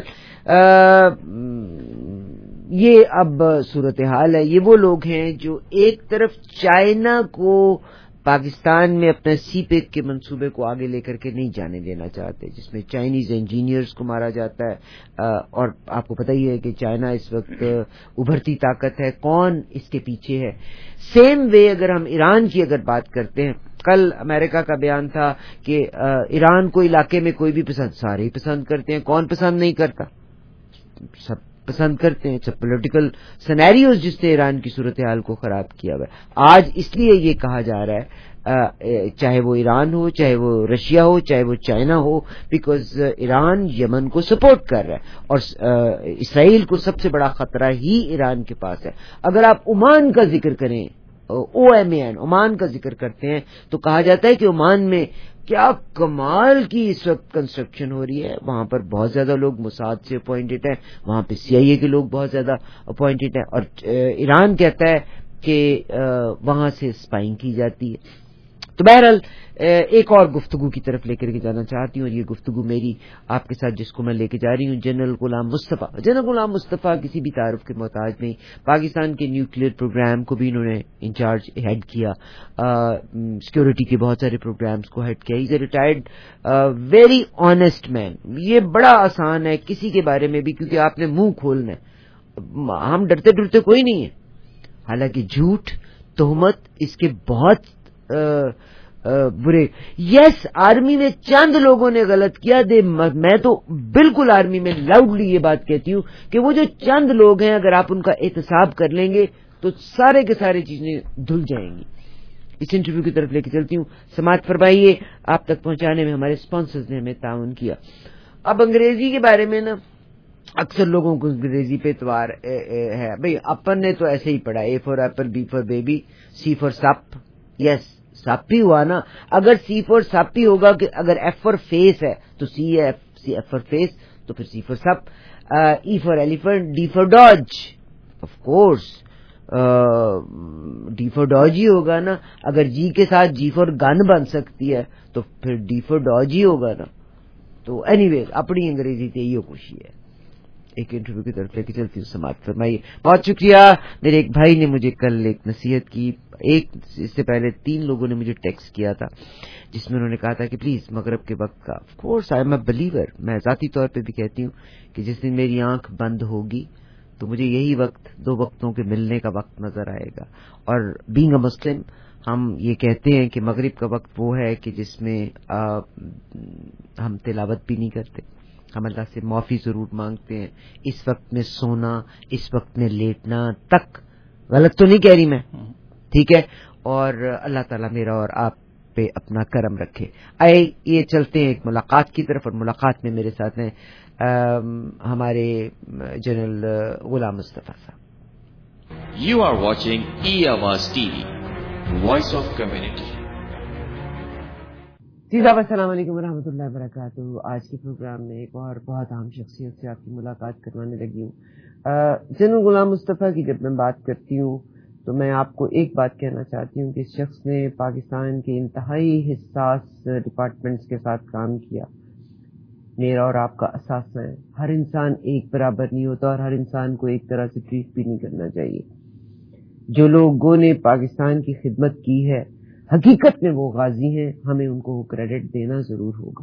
A: یہ اب صورتحال ہے. یہ وہ لوگ ہیں جو ایک طرف چائنا کو پاکستان میں اپنے سی پیک کے منصوبے کو آگے لے کر کے نہیں جانے دینا چاہتے, جس میں چائنیز انجینئرز کو مارا جاتا ہے اور آپ کو پتہ ہی ہے کہ چائنا اس وقت ابھرتی طاقت ہے, کون اس کے پیچھے ہے. سیم وے اگر ہم ایران کی اگر بات کرتے ہیں, کل امریکہ کا بیان تھا کہ ایران کو علاقے میں کوئی بھی سارے ہی پسند کرتے ہیں, کون پسند نہیں کرتا, سب پسند کرتے ہیں. پولیٹیکل سینیریوز جس نے ایران کی صورتحال کو خراب کیا ہوا ہے. آج اس لیے یہ کہا جا رہا ہے چاہے وہ ایران ہو, چاہے وہ رشیا ہو, چاہے وہ چائنا ہو, بیکاز ایران یمن کو سپورٹ کر رہا ہے اور اسرائیل کو سب سے بڑا خطرہ ہی ایران کے پاس ہے. اگر آپ عمان کا ذکر کریں, OMAN عمان کا ذکر کرتے ہیں تو کہا جاتا ہے کہ عمان میں کیا کمال کی اس وقت کنسٹرکشن ہو رہی ہے. وہاں پر بہت زیادہ لوگ موساد سے اپوائنٹڈ ہیں, وہاں پہ CIA کے لوگ بہت زیادہ اپوائنٹڈ ہیں. اور ایران کہتا ہے کہ وہاں سے اسپائنگ کی جاتی ہے. تو بہرحال ایک اور گفتگو کی طرف لے کر کے جانا چاہتی ہوں, اور یہ گفتگو میری آپ کے ساتھ جس کو میں لے کے جا رہی ہوں جنرل غلام مصطفیٰ. جنرل غلام مصطفیٰ کسی بھی تعارف کے محتاج نہیں. پاکستان کے نیوکلیئر پروگرام کو بھی انہوں نے انچارج ہیڈ کیا, سیکورٹی کے بہت سارے پروگرامز کو ہیڈ کیا. Is a retired very honest man. یہ بڑا آسان ہے کسی کے بارے میں بھی, کیونکہ آپ نے منہ کھولنا ہے. ہم ڈرتے ڈرتے کوئی نہیں ہے. حالانکہ جھوٹ, تہمت اس کے بہت برے. یس, آرمی میں چند لوگوں نے غلط کیا. میں تو بالکل آرمی میں لاؤڈلی یہ بات کہتی ہوں کہ وہ جو چند لوگ ہیں, اگر آپ ان کا احتساب کر لیں گے تو سارے کے سارے چیزیں دھل جائیں گی. اس انٹرویو کی طرف لے کے چلتی ہوں. سماعت فرمائیے. آپ تک پہنچانے میں ہمارے اسپانسرز نے ہمیں تعاون کیا. اب انگریزی کے بارے میں نا اکثر لوگوں کو انگریزی پہ اعتبار ہے. بھئی اپن نے تو ایسے ہی پڑھا, A for apple, B for baby, C for sip. Yes, sip ہی ہوا نا. اگر سی فار سپ ہی ہوگا, کہ اگر ایف فار فیس ہے تو سی ایف فار فیس, تو پھر C for sip. E for elephant, D for dodge. Of course D for dodge ہی ہوگا نا. اگر جی کے ساتھ جی فار گن بن سکتی ہے تو پھر ڈی فار ڈاج ہی ہوگا نا. تو اینی ویز اپنی انگریزی تے یہ خوشی ہے. ایک انٹرویو کی طرف لے کے چلتی ہوں. سماعت فرمائیے. بہت شکریہ. میرے ایک بھائی نے مجھے کل ایک نصیحت کی. اس سے پہلے 3 لوگوں نے مجھے ٹیکسٹ کیا تھا جس میں انہوں نے کہا تھا کہ پلیز مغرب کے وقت کا. Of course I am a believer. میں ذاتی طور پہ بھی کہتی ہوں کہ جس دن میری آنکھ بند ہوگی تو مجھے یہی وقت 2 وقتوں کے ملنے کا وقت نظر آئے گا. اور بینگ اے مسلم ہم یہ کہتے ہیں کہ مغرب کا وقت وہ ہے کہ جس میں ہم تلاوت بھی نہیں کرتے, ہم اللہ سے معافی ضرور مانگتے ہیں. اس وقت میں سونا, اس وقت میں لیٹنا تک غلط تو نہیں کہہ رہی میں, ٹھیک ہے. اور اللہ تعالیٰ میرا اور آپ پہ اپنا کرم رکھے. آئے یہ چلتے ہیں ایک ملاقات کی طرف, اور ملاقات میں میرے ساتھ ہیں ہمارے جنرل غلام مصطفیٰ صاحب.
N: You are watching E-Awaaz TV, Voice of Community.
A: جی صاحب, السلام علیکم ورحمۃ اللہ وبرکاتہ. آج کے پروگرام میں ایک اور بہت اہم شخصیت سے آپ کی ملاقات کروانے لگی ہوں. جنرل غلام مصطفیٰ کی جب میں بات کرتی ہوں تو میں آپ کو ایک بات کہنا چاہتی ہوں کہ اس شخص نے پاکستان کے انتہائی حساس ڈپارٹمنٹس کے ساتھ کام کیا. میرا اور آپ کا اثاثہ ہے, ہر انسان ایک برابر نہیں ہوتا, اور ہر انسان کو ایک طرح سے ٹریٹ بھی نہیں کرنا چاہیے. جو لوگوں نے پاکستان کی خدمت کی ہے حقیقت میں وہ غازی ہیں, ہمیں ان کو کریڈٹ دینا ضرور ہوگا.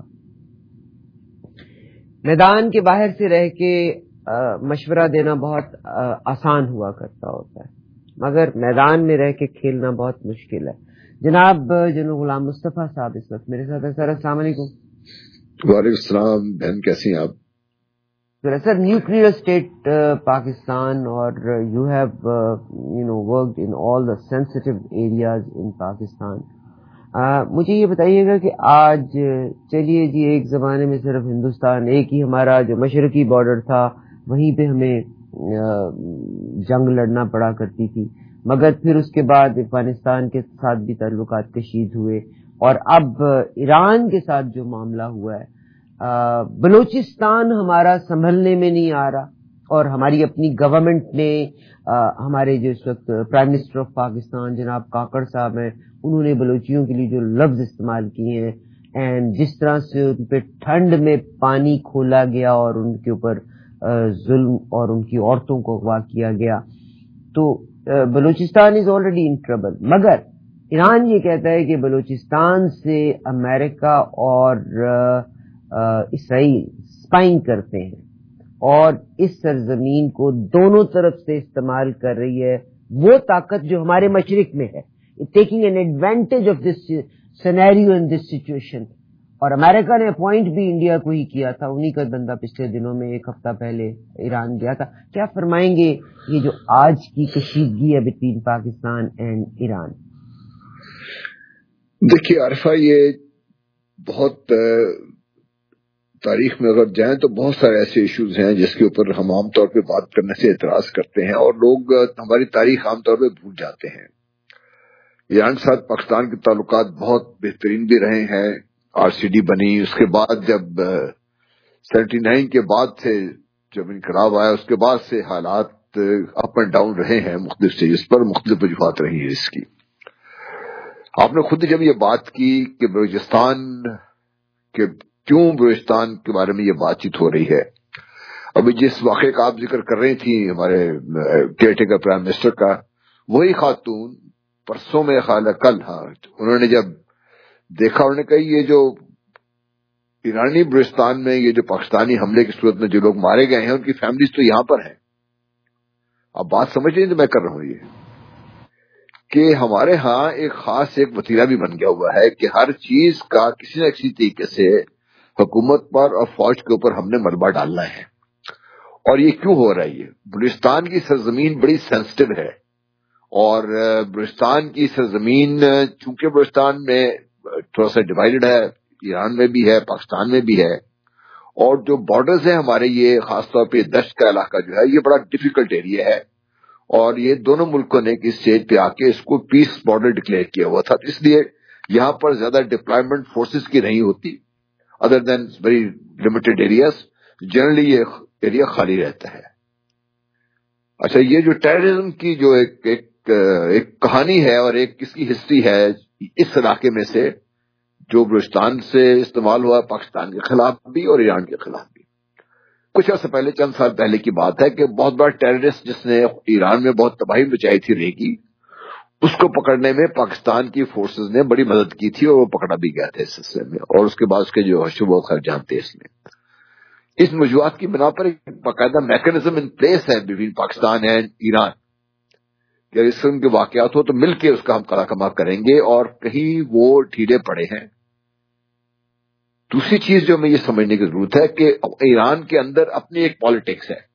A: میدان کے باہر سے رہ کے مشورہ دینا بہت آسان ہوا کرتا ہوتا ہے, مگر میدان میں رہ کے کھیلنا بہت مشکل ہے. جناب جنرل غلام مصطفیٰ صاحب اس وقت میرے ساتھ ہیں. سر السلام علیکم.
O: وعلیکم السلام. بہن کیسی ہیں آپ؟
A: سر نیوکلیئر اسٹیٹ پاکستان, اور you have worked in all the sensitive areas in Pakistan. مجھے یہ بتائیے گا کہ آج چلیے جی ایک زمانے میں صرف ہندوستان ایک ہی ہمارا جو مشرقی بارڈر تھا وہیں پہ ہمیں جنگ لڑنا پڑا کرتی تھی, مگر پھر اس کے بعد افغانستان کے ساتھ بھی تعلقات کشید ہوئے, اور اب ایران کے ساتھ جو معاملہ ہوا ہے, بلوچستان ہمارا سنبھلنے میں نہیں آ رہا, اور ہماری اپنی گورنمنٹ نے ہمارے جو اس وقت پرائم منسٹر آف پاکستان جناب کاکڑ صاحب ہیں, انہوں نے بلوچیوں کے لیے جو لفظ استعمال کیے ہیں, اینڈ جس طرح سے ان پہ ٹھنڈ میں پانی کھولا گیا اور ان کے اوپر ظلم اور ان کی عورتوں کو اغوا کیا گیا, تو Balochistan is already in trouble. مگر ایران یہ کہتا ہے کہ بلوچستان سے امریکہ اور اسرائیل اسپائنگ کرتے ہیں, اور اس سرزمین کو دونوں طرف سے استعمال کر رہی ہے وہ طاقت جو ہمارے مشرق میں ہے, taking an advantage of this scenario in this situation. اور امریکہ نے اپوائنٹ بھی انڈیا کو ہی کیا تھا, انہی کا بندہ پچھلے دنوں میں 1 ہفتہ پہلے ایران گیا تھا. کیا فرمائیں گے یہ جو آج کی کشیدگی ہے بٹوین پاکستان اینڈ ایران؟
O: دیکھیے عارفہ, یہ بہت تاریخ میں اگر جائیں تو بہت سارے ایسے ایشوز ہیں جس کے اوپر ہم عام طور پہ بات کرنے سے اعتراض کرتے ہیں, اور لوگ ہماری تاریخ عام طور پہ بھول جاتے ہیں. ایران کے ساتھ پاکستان کے تعلقات بہت بہترین بھی رہے ہیں. RCD بنی, اس کے بعد جب 79 کے بعد سے جب انقلاب آیا اس کے بعد سے حالات بہت اپ اینڈ ڈاؤن رہے ہیں مختلف اسٹیجز پر, مختلف وجوہات رہی ہیں اس کی. آپ نے خود جب یہ بات کی کہ بلوچستان کے کیوں بلوچستان کے بارے میں یہ بات چیت ہو رہی ہے, ابھی جس واقعے کا آپ ذکر کر رہی تھی ہمارے کیئر ٹیکر پرائم منسٹر کا, وہی خاتون پرسوں میں کل انہوں نے جب دیکھا, انہوں نے کہا یہ جو ایرانی بلوچستان میں یہ جو پاکستانی حملے کی صورت میں جو لوگ مارے گئے ہیں ان کی فیملیز تو یہاں پر ہیں. آپ بات سمجھ رہے ہیں جو میں کر رہا ہوں, یہ کہ ہمارے ہاں ایک خاص ایک وتیرہ بھی بن گیا ہوا ہے کہ ہر چیز کا کسی نہ کسی طریقے سے حکومت پر اور فوج کے اوپر ہم نے ملبہ ڈالنا ہے. اور یہ کیوں ہو رہا ہے؟ یہ بلوچستان کی سرزمین بڑی سینسٹیو ہے, اور بلوچستان کی سرزمین چونکہ بلوچستان میں تھوڑا سا ڈیوائیڈڈ ہے, ایران میں بھی ہے, پاکستان میں بھی ہے, اور جو بارڈرز ہیں ہمارے, یہ خاص طور پہ دشت کا علاقہ جو ہے یہ بڑا ڈیفیکلٹ ایریا ہے, اور یہ دونوں ملکوں نے اس اسٹیج پہ آ کے اس کو پیس بارڈر ڈکلیئر کیا ہوا تھا, اس لیے یہاں پر زیادہ ڈپلائمنٹ فورسز کی نہیں ہوتی other than very limited areas. Generally یہ ایریا خالی رہتا ہے. اچھا, یہ جو ٹیررزم کی جو ایک کہانی ہے اور ایک کس کی ہسٹری ہے اس علاقے میں سے جو بلوچستان سے استعمال ہوا پاکستان کے خلاف بھی اور ایران کے خلاف بھی. کچھ عرصہ پہلے, چند سال پہلے کی بات ہے کہ بہت بڑا ٹیررسٹ جس نے ایران میں بہت تباہی مچائی تھی ریگی, اس کو پکڑنے میں پاکستان کی فورسز نے بڑی مدد کی تھی اور وہ پکڑا بھی گیا تھا اس سلسلے میں, اور اس کے بعد اس کے جو شبہات خیر جانتے اس میں. اس وجوہات کی بنا پر ایک باقاعدہ میکنزم ان پلیس ہے بٹوین پاکستان اینڈ ایران کہ اس قسم کے واقعات ہو تو مل کے اس کا ہم قلع کما کریں گے, اور کہیں وہ ڈھیلے پڑے ہیں. دوسری چیز جو ہمیں یہ سمجھنے کی ضرورت ہے کہ ایران کے اندر اپنی ایک پالیٹکس ہے.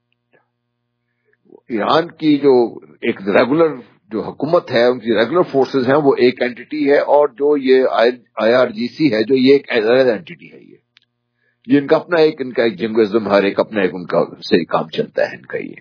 O: ایران کی جو ایک ریگولر جو حکومت ہے, ان کی ریگولر فورسز ہیں, وہ ایک اینٹی ہے, اور جو یہ IRGC ہے جو یہ ایک الگ اینٹی ہے. یہ ان کا اپنا ایک جنگزم, ہر ایک اپنا ایک ان کا صحیح کام چلتا ہے ان کا. یہ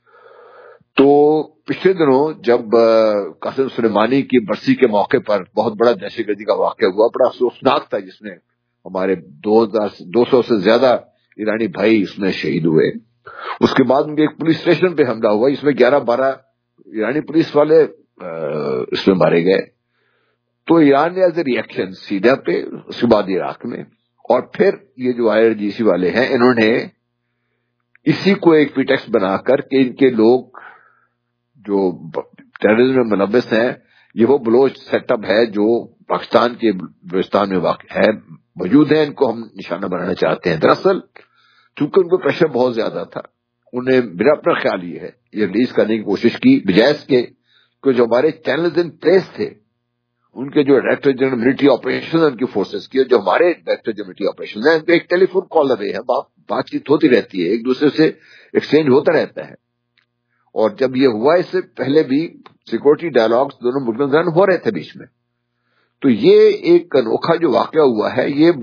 O: تو پچھلے دنوں جب قاسم سلیمانی کی برسی کے موقع پر بہت بڑا دہشت گردی کا واقعہ ہوا, بڑا افسوسناک تھا, جس میں ہمارے 200 سے زیادہ ایرانی بھائی اس میں شہید ہوئے. اس کے بعد ان کے ایک پولیس اسٹیشن پہ حملہ ہوا, اس میں 11-12 ایرانی پولیس والے اس میں مارے گئے. تو ایران نے ایز اے ریئیکشن سیریا پہ, اس کے بعد عراق میں, اور پھر یہ جو IRGC والے ہیں انہوں نے اسی کو ایک پریٹیکسٹ بنا کر کہ ان کے لوگ جو ٹیررزم میں ملوث ہیں, یہ وہ بلوچ سیٹ اپ ہے جو پاکستان کے بلوچستان میں واقع ہے, موجود ہیں, ان کو ہم نشانہ بنانا چاہتے ہیں. دراصل چونکہ ان کو پریشر بہت زیادہ تھا, انہیں میرا اپنا خیال یہ ہے یہ ریلیز کرنے کی کوشش کی, بجائے اس کے کہ جو ہمارے چینلز ان پلیس تھے, ان کے جو ڈائریکٹر جنرل ملٹری آپریشن ان کی فورسز کی, جو ہمارے ڈائریکٹر جنرل ملٹری آپریشن ہیں, ان پہ ایک ٹیلی فون کال اوے ہے, بات چیت ہوتی رہتی ہے, ایک دوسرے سے ایکسچینج ہوتا رہتا ہے. اور جب یہ ہوا اس سے پہلے بھی سیکورٹی ڈائلاگز دونوں ملکوں کے ہو رہے تھے بیچ میں. تو یہ ایک انوکھا جو واقعہ ہوا ہے, یہ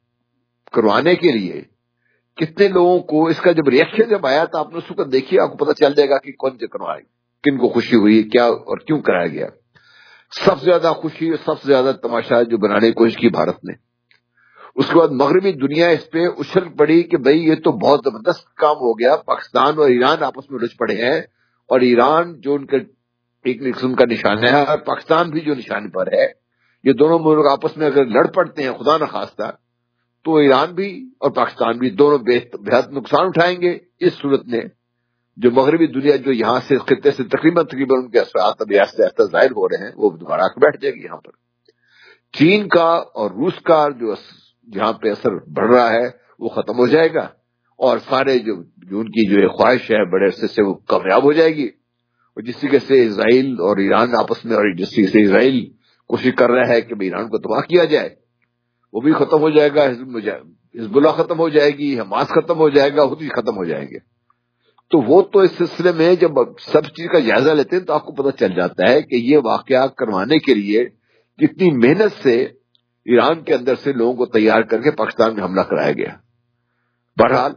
O: کروانے کے لیے کتنے لوگوں کو اس کا جب ریئیکشن جب آیا تو آپ نے اس وقت دیکھیے, آپ کو پتہ چل جائے گا کہ کون سے کروائے, کن کو خوشی ہوئی, کیا اور کیوں کرایا گیا. سب سے زیادہ خوشی, سب سے زیادہ تماشا جو بنانے کی کوشش کی بھارت نے. اس کے بعد مغربی دنیا اس پہ اچھل پڑی کہ بھئی یہ تو بہت زبردست کام ہو گیا, پاکستان اور ایران آپس میں الجھ پڑے ہیں, اور ایران جو ان کا ایک قسم کا نشانہ ہے, اور پاکستان بھی جو نشانے پر ہے, یہ دونوں ملک آپس میں اگر لڑ پڑتے ہیں خدا نخواستہ, تو ایران بھی اور پاکستان بھی دونوں بہت نقصان اٹھائیں گے. اس صورت میں جو مغربی دنیا جو یہاں سے خطے سے تقریباً ان کے اثرات اب آہستہ آہستہ ظاہر ہو رہے ہیں, وہ دوبارہ آ کے بیٹھ جائے گی یہاں پر. چین کا اور روس کا جو جہاں پہ اثر بڑھ رہا ہے وہ ختم ہو جائے گا, اور سارے جو ان کی جو خواہش ہے بڑے عرصے سے وہ کامیاب ہو جائے گی. اور جس طریقے سے اسرائیل اور ایران آپس میں, اور جس طریقے سے اسرائیل کوشش کر رہا ہے کہ ایران کو تباہ کیا جائے, وہ بھی ختم ہو جائے گا. حزب اللہ ختم ہو جائے گی, حماس ختم ہو جائے گا, حوثی ختم ہو جائیں گے. تو وہ تو اس سلسلے میں جب سب چیز کا جائزہ لیتے ہیں تو آپ کو پتہ چل جاتا ہے کہ یہ واقعہ کروانے کے لیے کتنی محنت سے ایران کے اندر سے لوگوں کو تیار کر کے پاکستان میں حملہ کرایا گیا. بہرحال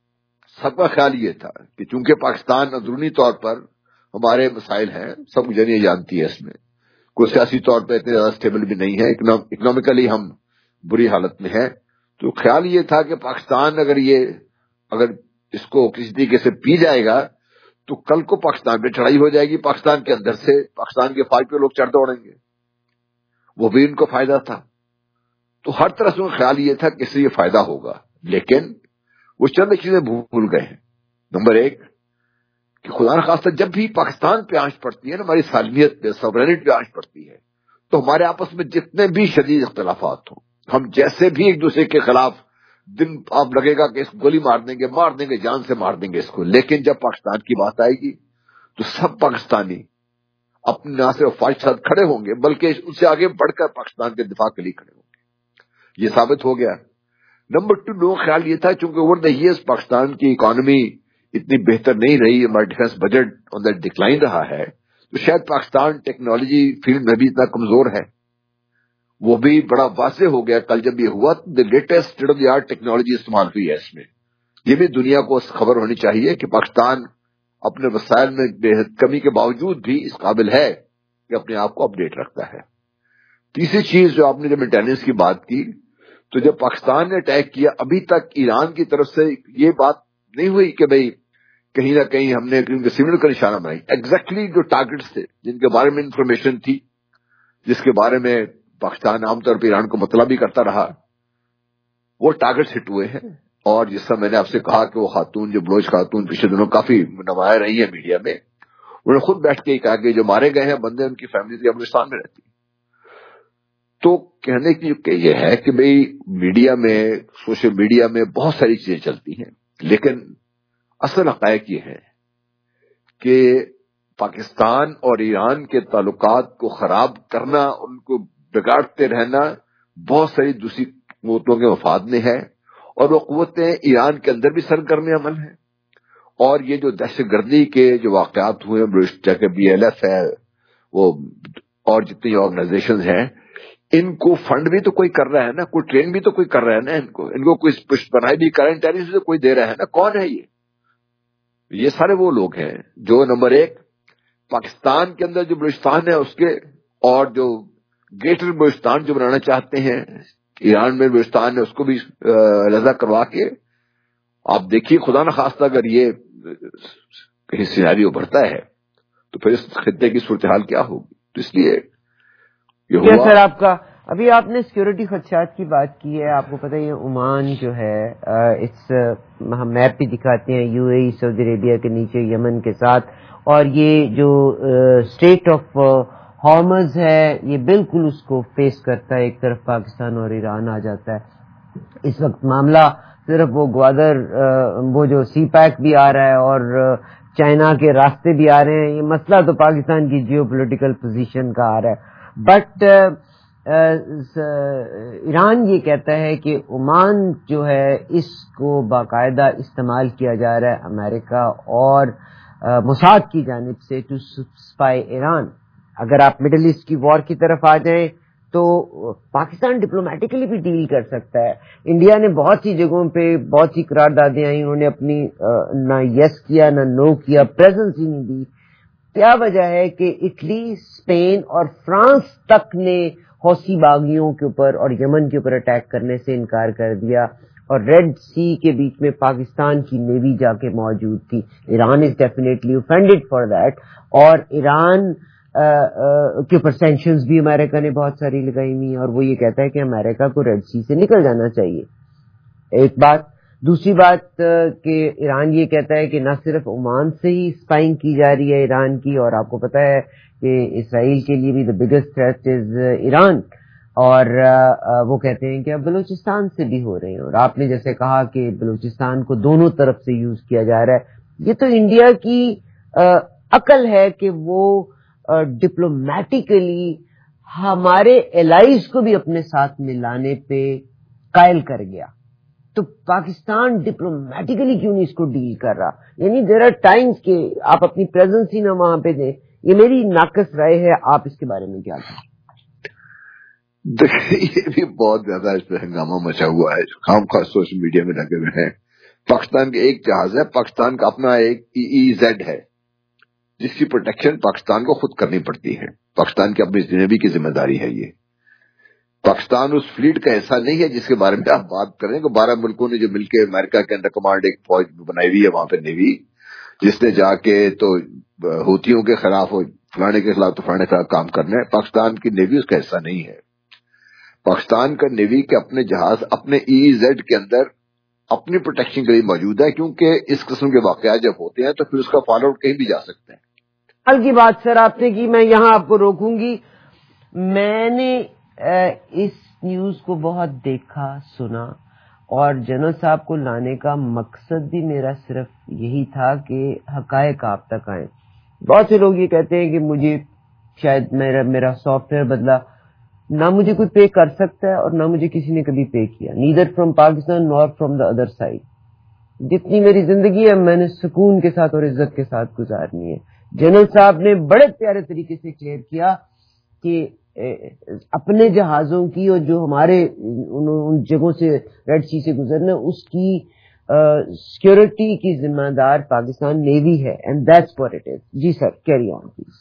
O: سب کا خیال یہ تھا کہ چونکہ پاکستان اندرونی طور پر ہمارے مسائل ہیں, سب دنیا جانتی ہے, اس میں کوئی سیاسی طور پہ اتنے زیادہ اسٹیبل بھی نہیں ہے, اکنامکلی ہم بری حالت میں ہیں. تو خیال یہ تھا کہ پاکستان اگر اس کو کسی طریقے سے پی جائے گا تو کل کو پاکستان پہ چڑھائی ہو جائے گی، پاکستان کے اندر سے پاکستان کے فوج پہ لوگ چڑھ دوڑیں گے، وہ بھی ان کو فائدہ تھا. تو ہر طرح سے خیال یہ تھا کہ اس سے یہ فائدہ ہوگا، لیکن وہ چند چیزیں بھول گئے ہیں. نمبر ایک کہ خدا نخواستہ جب بھی پاکستان پہ آنچ پڑتی ہے نا، ہماری سالمیت پہ، سورینٹی پہ آنچ پڑتی ہے، تو ہمارے آپس میں جتنے بھی شدید اختلافات ہوں، ہم جیسے بھی ایک دوسرے کے خلاف دن آپ لگے گا کہ اس کو گولی مار دیں گے، جان سے مار دیں گے اس کو، لیکن جب پاکستان کی بات آئے گی تو سب پاکستانی اپنے نہ صرف فوج کے ساتھ کھڑے ہوں گے بلکہ اس سے آگے بڑھ کر پاکستان کے دفاع کے لیے کھڑے ہوں گے. یہ ثابت ہو گیا. نمبر 2، لوگوں کا خیال یہ تھا چونکہ اوور دا ایئرز پاکستان کی اکانومی اتنی بہتر نہیں رہی، ہمارا defence budget on the decline رہا ہے، تو شاید پاکستان ٹیکنالوجی فیلڈ میں بھی اتنا کمزور ہے. وہ بھی بڑا واضح ہو گیا کل جب یہ ہوا. Latest state of the art technology استعمال ہوئی ہے اس میں. یہ بھی دنیا کو خبر ہونی چاہیے کہ پاکستان اپنے وسائل میں بے حد کمی کے باوجود بھی اس قابل ہے کہ اپنے آپ کو اپڈیٹ رکھتا ہے. تیسری چیز جو آپ نے جب مینٹیننس کی بات کی، تو جب پاکستان نے اٹیک کیا ابھی تک ایران کی طرف سے یہ بات نہیں ہوئی کہ بھئی کہیں نہ کہیں ہم نے سگنل کا نشانہ بنائی. ایگزیکٹلی جو ٹارگٹس تھے جن کے بارے میں انفارمیشن تھی، جس کے بارے میں پاکستان عام طور پر ایران کو مطلع بھی کرتا رہا، وہ ٹارگٹس ہٹ ہوئے ہیں. اور جس طرح میں نے آپ سے کہا کہ وہ خاتون جو بلوچ خاتون پچھلے دنوں کافی نمایاں رہی ہے میڈیا میں، انہوں نے خود بیٹھ کے ہی کہا کہ جو مارے گئے ہیں بندے ان کی فیملی افغانستان میں رہتی. تو کہنے کی کہ یہ ہے کہ بھئی میڈیا میں، سوشل میڈیا میں بہت ساری چیزیں چلتی ہیں، لیکن اصل حقائق یہ ہے کہ پاکستان اور ایران کے تعلقات کو خراب کرنا، ان کو بگاڑتے رہنا بہت ساری دوسری قوتوں کے مفاد میں ہے، اور وہ قوتیں ایران کے اندر بھی سرگرم عمل ہیں. اور یہ جو دہشت گردی کے جو واقعات ہوئے ہیں، کہ BLF ہے وہ اور جتنی آرگنائزیشن ہیں، ان کو فنڈ بھی تو کوئی کر رہا ہے نا، کوئی ٹرین بھی تو کوئی کر رہا ہے نا، ان کو کوئی پشت بنائی بھی کرنٹ ٹیرنس سے کوئی دے رہا ہے نا. کون ہے یہ سارے وہ لوگ ہیں جو نمبر ایک پاکستان کے اندر جو بلوچستان ہے اس کے، اور جو گریٹر بلوچستان جو بنانا چاہتے ہیں ایران میں بلوچستان ہے، اس کو بھی لذا کروا کے. آپ دیکھیے خدا نخواستہ اگر یہ کہیں سیناریو بڑھتا ہے تو پھر اس خطے کی صورتحال کیا ہوگی. تو اس لیے یہ ہوا.
A: سر آپ کا ابھی آپ نے سیکورٹی خدشات کی بات کی ہے. آپ کو پتہ ہے عمان جو ہے اس ہم میپ بھی دکھاتے ہیں، UAE سعودی عربیہ کے نیچے یمن کے ساتھ، اور یہ جو اسٹیٹ آف ہارمز ہے یہ بالکل اس کو فیس کرتا ہے. ایک طرف پاکستان اور ایران آ جاتا ہے. اس وقت معاملہ صرف وہ گوادر وہ جو سی پیک بھی آ رہا ہے اور چائنا کے راستے بھی آ رہے ہیں. یہ مسئلہ تو پاکستان کی جیو پولیٹیکل پوزیشن کا آ رہا ہے. بٹ ایران یہ کہتا ہے کہ عمان جو ہے اس کو باقاعدہ استعمال کیا جا رہا ہے امریکہ اور موساد کی جانب سے ٹو سپائی ایران. اگر آپ مڈل ایسٹ کی وار کی طرف آ جائیں تو پاکستان ڈپلومیٹکلی بھی ڈیل کر سکتا ہے. انڈیا نے بہت سی جگہوں پہ بہت سی قراردادیں آئیں، انہوں نے اپنی نہ یس کیا نہ نو کیا، پریزنس ہی نہیں دی. کیا وجہ ہے کہ اٹلی، اسپین اور فرانس تک نے حوثی باغیوں کے اوپر اور یمن کے اوپر اٹیک کرنے سے انکار کر دیا، اور ریڈ سی کے بیچ میں پاکستان کی نیوی جا کے موجود تھی. Iran is definitely offended for that, اور ایران کے اوپر سینکشنز بھی امریکہ نے بہت ساری لگائی ہوئی ہیں، اور وہ یہ کہتا ہے کہ امریکہ کو ریڈ سی سے نکل جانا چاہیے. ایک بات. دوسری بات کہ ایران یہ کہتا ہے کہ نہ صرف عمان سے ہی اسپائنگ کی جا رہی ہے ایران کی، اور آپ کو پتہ ہے کہ اسرائیل کے لیے بھی the biggest threat is Iran, اور وہ کہتے ہیں کہ اب بلوچستان سے بھی ہو رہے ہیں. اور آپ نے جیسے کہا کہ بلوچستان کو دونوں طرف سے یوز کیا جا رہا ہے. یہ تو انڈیا کی عقل ہے کہ وہ ڈپلومیٹیکلی ہمارے الائز کو بھی اپنے ساتھ ملانے پہ قائل کر گیا. تو پاکستان ڈپلومیٹیکلی کیوں نہیں اس کو ڈیل کر رہا؟ یعنی دیر آر ٹائمز کہ آپ اپنی پریزنس ہی نہ وہاں پہ دیں. یہ میری ناقص رائے ہے، آپ اس کے بارے میں کیا کہیں؟
O: دیکھیے یہ بھی بہت زیادہ اس پہ ہنگامہ مچا ہوا ہے، خام خاص سوشل میڈیا میں لگے ہوئے ہیں. پاکستان کے ایک جہاز ہے، پاکستان کا اپنا ایک EEZ ہے جس کی پروٹیکشن پاکستان کو خود کرنی پڑتی ہے. پاکستان کی اپنی جنوبی کی ذمہ داری ہے. یہ پاکستان اس فلیٹ کا حصہ نہیں ہے جس کے بارے میں آپ بات کر رہے ہیں کہ 12 ملکوں نے جو مل کے امریکہ کے انڈر کمانڈ ایک فوج بنائی ہوئی ہے وہاں پہ نیوی. جس نے جا کے تو ہوتیوں کے خلاف فلانے کے خلاف تو فلانے کے خلاف کام کرنا ہے. پاکستان کی نیوی اس کا حصہ نہیں ہے. پاکستان کا نیوی کے اپنے جہاز اپنے EEZ کے اندر اپنی پروٹیکشن کے لیے موجود ہے, کیونکہ اس قسم کے واقعات جب ہوتے ہیں تو پھر اس کا فالو آؤٹ کہیں بھی جا سکتے ہیں.
A: کل کی بات سر آپ نے کی, میں یہاں آپ کو روکوں گی. میں نے اس نیوز کو بہت دیکھا سنا, اور جنرل صاحب کو لانے کا مقصد بھی میرا صرف یہی تھا کہ حقائق آپ تک آئیں. بہت سے لوگ یہ کہتے ہیں کہ مجھے شاید میرا سافٹ ویئر بدلا, نہ مجھے کوئی پے کر سکتا ہے اور نہ مجھے کسی نے کبھی پے کیا, neither from Pakistan nor from the other side. جتنی میری زندگی ہے میں نے سکون کے ساتھ اور عزت کے ساتھ گزارنی ہے. جنرل صاحب نے بڑے پیارے طریقے سے کلیئر کیا کہ اپنے جہازوں کی اور جو ہمارے ان جگہوں سے ریڈ سی سے گزرنا اس کی سیکورٹی کی ذمہ دار پاکستان نیوی ہے, and that's what it is. جی سر کیری آن پلیز.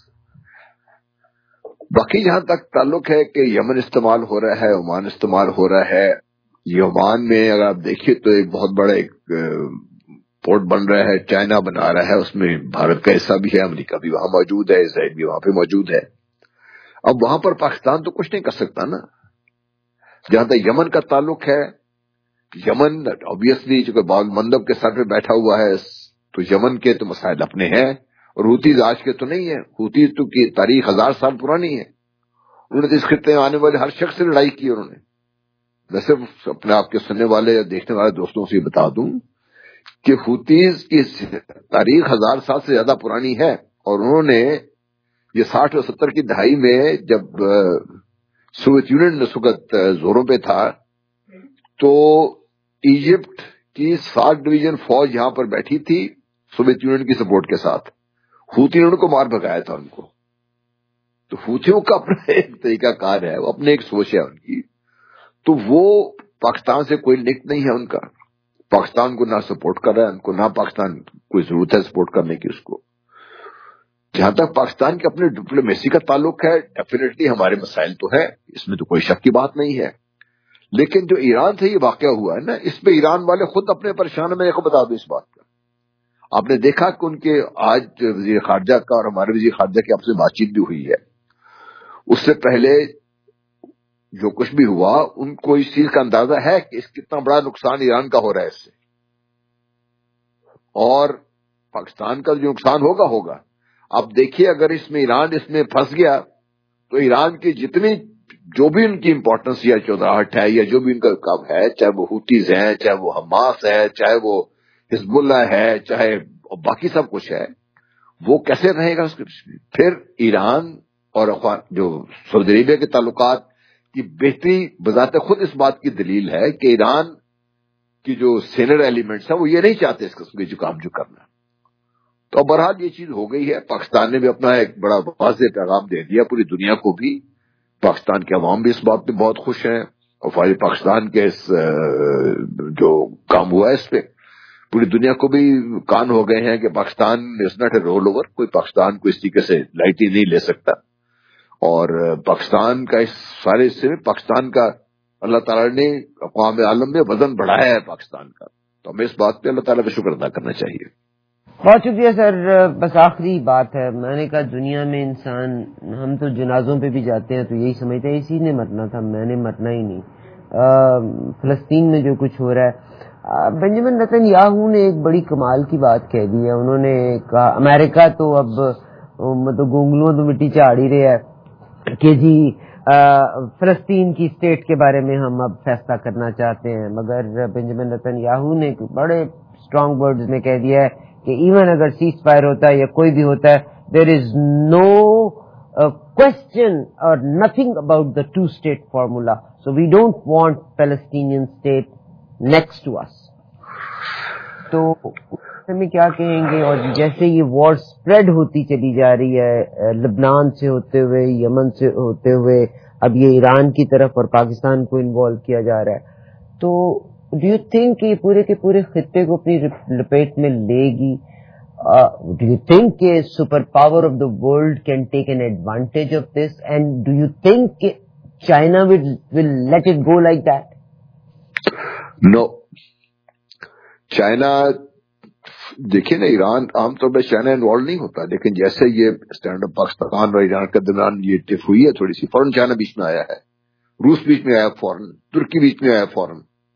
O: باقی جہاں تک تعلق ہے کہ یمن استعمال ہو رہا ہے, عمان استعمال ہو رہا ہے, یہ عمان میں اگر آپ دیکھیے تو ایک بہت بڑا ایک پورٹ بن رہا ہے, چائنا بنا رہا ہے, اس میں بھارت کا حصہ بھی ہے, امریکہ بھی وہاں موجود ہے, اسرائیل بھی وہاں پہ موجود ہے. اب وہاں پر پاکستان تو کچھ نہیں کر سکتا نا. جہاں تک یمن کا تعلق ہے, یمن obviously چونکہ باب المندب کے سر پہ بیٹھا ہوا ہے تو یمن کے تو مسائل اپنے ہیں, اور ہوتیز آج کے تو نہیں ہے. ہوتیز تو کی تاریخ 1000 سال پرانی ہے. انہوں نے تو اس خطے میں آنے والے ہر شخص سے لڑائی کی. انہوں نے, میں صرف اپنے آپ کے سننے والے یا دیکھنے والے دوستوں سے بتا دوں کہ ہوتیز کی تاریخ 1000 سال سے زیادہ پرانی ہے, اور انہوں نے یہ 60 اور 70 کی دہائی میں جب سوویت یونین اس وقت زوروں پہ تھا تو ایجپٹ کی 7 ڈویژن فوج یہاں پر بیٹھی تھی سوویت یونین کی سپورٹ کے ساتھ. ہوتیوں نے ان کو مار بھگایا تھا ان کو. تو ہوتیوں کا اپنا ایک طریقہ کار ہے, وہ اپنے ایک سوچ ہے ان کی. تو وہ پاکستان سے کوئی لنک نہیں ہے ان کا. پاکستان کو نہ سپورٹ کر رہا ہے ان کو, نہ پاکستان کوئی ضرورت ہے سپورٹ کرنے کی اس کو. جہاں تک پاکستان کے اپنے ڈپلومیسی کا تعلق ہے, ڈیفینیٹلی ہمارے مسائل تو ہے, اس میں تو کوئی شک کی بات نہیں ہے. لیکن جو ایران سے یہ واقعہ ہوا ہے نا, اس پہ ایران والے خود اپنے پریشان ہیں. میں کو بتا دوں اس بات کا, آپ نے دیکھا کہ ان کے آج وزیر خارجہ کا اور ہمارے وزیر خارجہ کی آپ سے بات چیت بھی ہوئی ہے. اس سے پہلے جو کچھ بھی ہوا ان کو اس چیز کا اندازہ ہے کہ اس کتنا بڑا نقصان ایران کا ہو رہا ہے اس سے, اور پاکستان کا جو نقصان ہوگا. اب دیکھیے اگر اس میں ایران اس میں پھنس گیا تو ایران کی جتنی جو بھی ان کی امپورٹنس یا چودراہٹ ہے یا جو بھی ان کا کام ہے, چاہے وہ ہوتیز ہیں, چاہے وہ حماس ہے, چاہے وہ حزب اللہ ہے, چاہے باقی سب کچھ ہے, وہ کیسے رہے گا. پھر ایران اور جو سعودی عربیہ کے تعلقات کی بہتری بذات خود اس بات کی دلیل ہے کہ ایران کی جو سینئر ایلیمنٹس ہیں وہ یہ نہیں چاہتے اس قسم کے جو کام جو کرنا. تو بہرحال یہ چیز ہو گئی ہے. پاکستان نے بھی اپنا ایک بڑا واضح پیغام دے دیا پوری دنیا کو بھی. پاکستان کے عوام بھی اس بات پہ بہت خوش ہیں, اور فوج پاکستان کے اس جو کام ہوا ہے اس پہ پوری دنیا کو بھی کان ہو گئے ہیں کہ Pakistan is not a rule over. کوئی پاکستان کو اس طریقے سے لائٹلی نہیں لے سکتا, اور پاکستان کا اس سارے حصے میں پاکستان کا اللہ تعالیٰ نے اقوام عالم میں وزن بڑھایا ہے پاکستان کا. تو ہمیں اس بات پہ اللہ تعالیٰ کا شکر ادا کرنا چاہیے.
A: بہت شکریہ سر. بس آخری بات ہے, میں نے کہا دنیا میں انسان, ہم تو جنازوں پہ بھی جاتے ہیں تو یہی سمجھتے ہیں اسی نے مرنا تھا, میں نے مرنا ہی نہیں. فلسطین میں جو کچھ ہو رہا ہے, بنجمن نتن یاہو نے ایک بڑی کمال کی بات کہہ دی ہے. انہوں نے کہا امریکہ تو اب مطلب گونگلوں تو مٹی چاڑ ہی رہا ہے کہ جی فلسطین کی اسٹیٹ کے بارے میں ہم اب فیصلہ کرنا چاہتے ہیں, مگر بنجمن نتن یاہو نے بڑے اسٹرانگ ورڈز میں کہہ دیا ہے کہ ایون اگر سیز فائر ہوتا ہے یا کوئی بھی ہوتا ہے, دیر از نو کوشچن اور nothing about the 2-state formula, so we don't want Palestinian state next to us. تو ہمیں کیا کہیں گے؟ اور جیسے یہ وار اسپریڈ ہوتی چلی جا رہی ہے, لبنان سے ہوتے ہوئے, یمن سے ہوتے ہوئے, اب یہ ایران کی طرف اور پاکستان کو انوالو کیا جا رہا ہے, تو ڈو یو تھنک کہ پورے کے پورے خطے کو اپنی لپیٹ میں لے گی؟ ڈو یو تھنک کہ super power of the world can take an advantage of this, and do you think کہ China will let it go like that?
O: No, China دیکھیے نا، ایران عام طور پہ چائنا انوالو نہیں ہوتا، لیکن جیسے یہ اسٹینڈ اپ پاکستان اور ایران کے درمیان یہ ٹف ہوئی ہے تھوڑی سی، فوراً چائنا بیچ میں آیا ہے، روس بیچ میں آیا فوراً، ترکی بیچ میں آیا فوراً،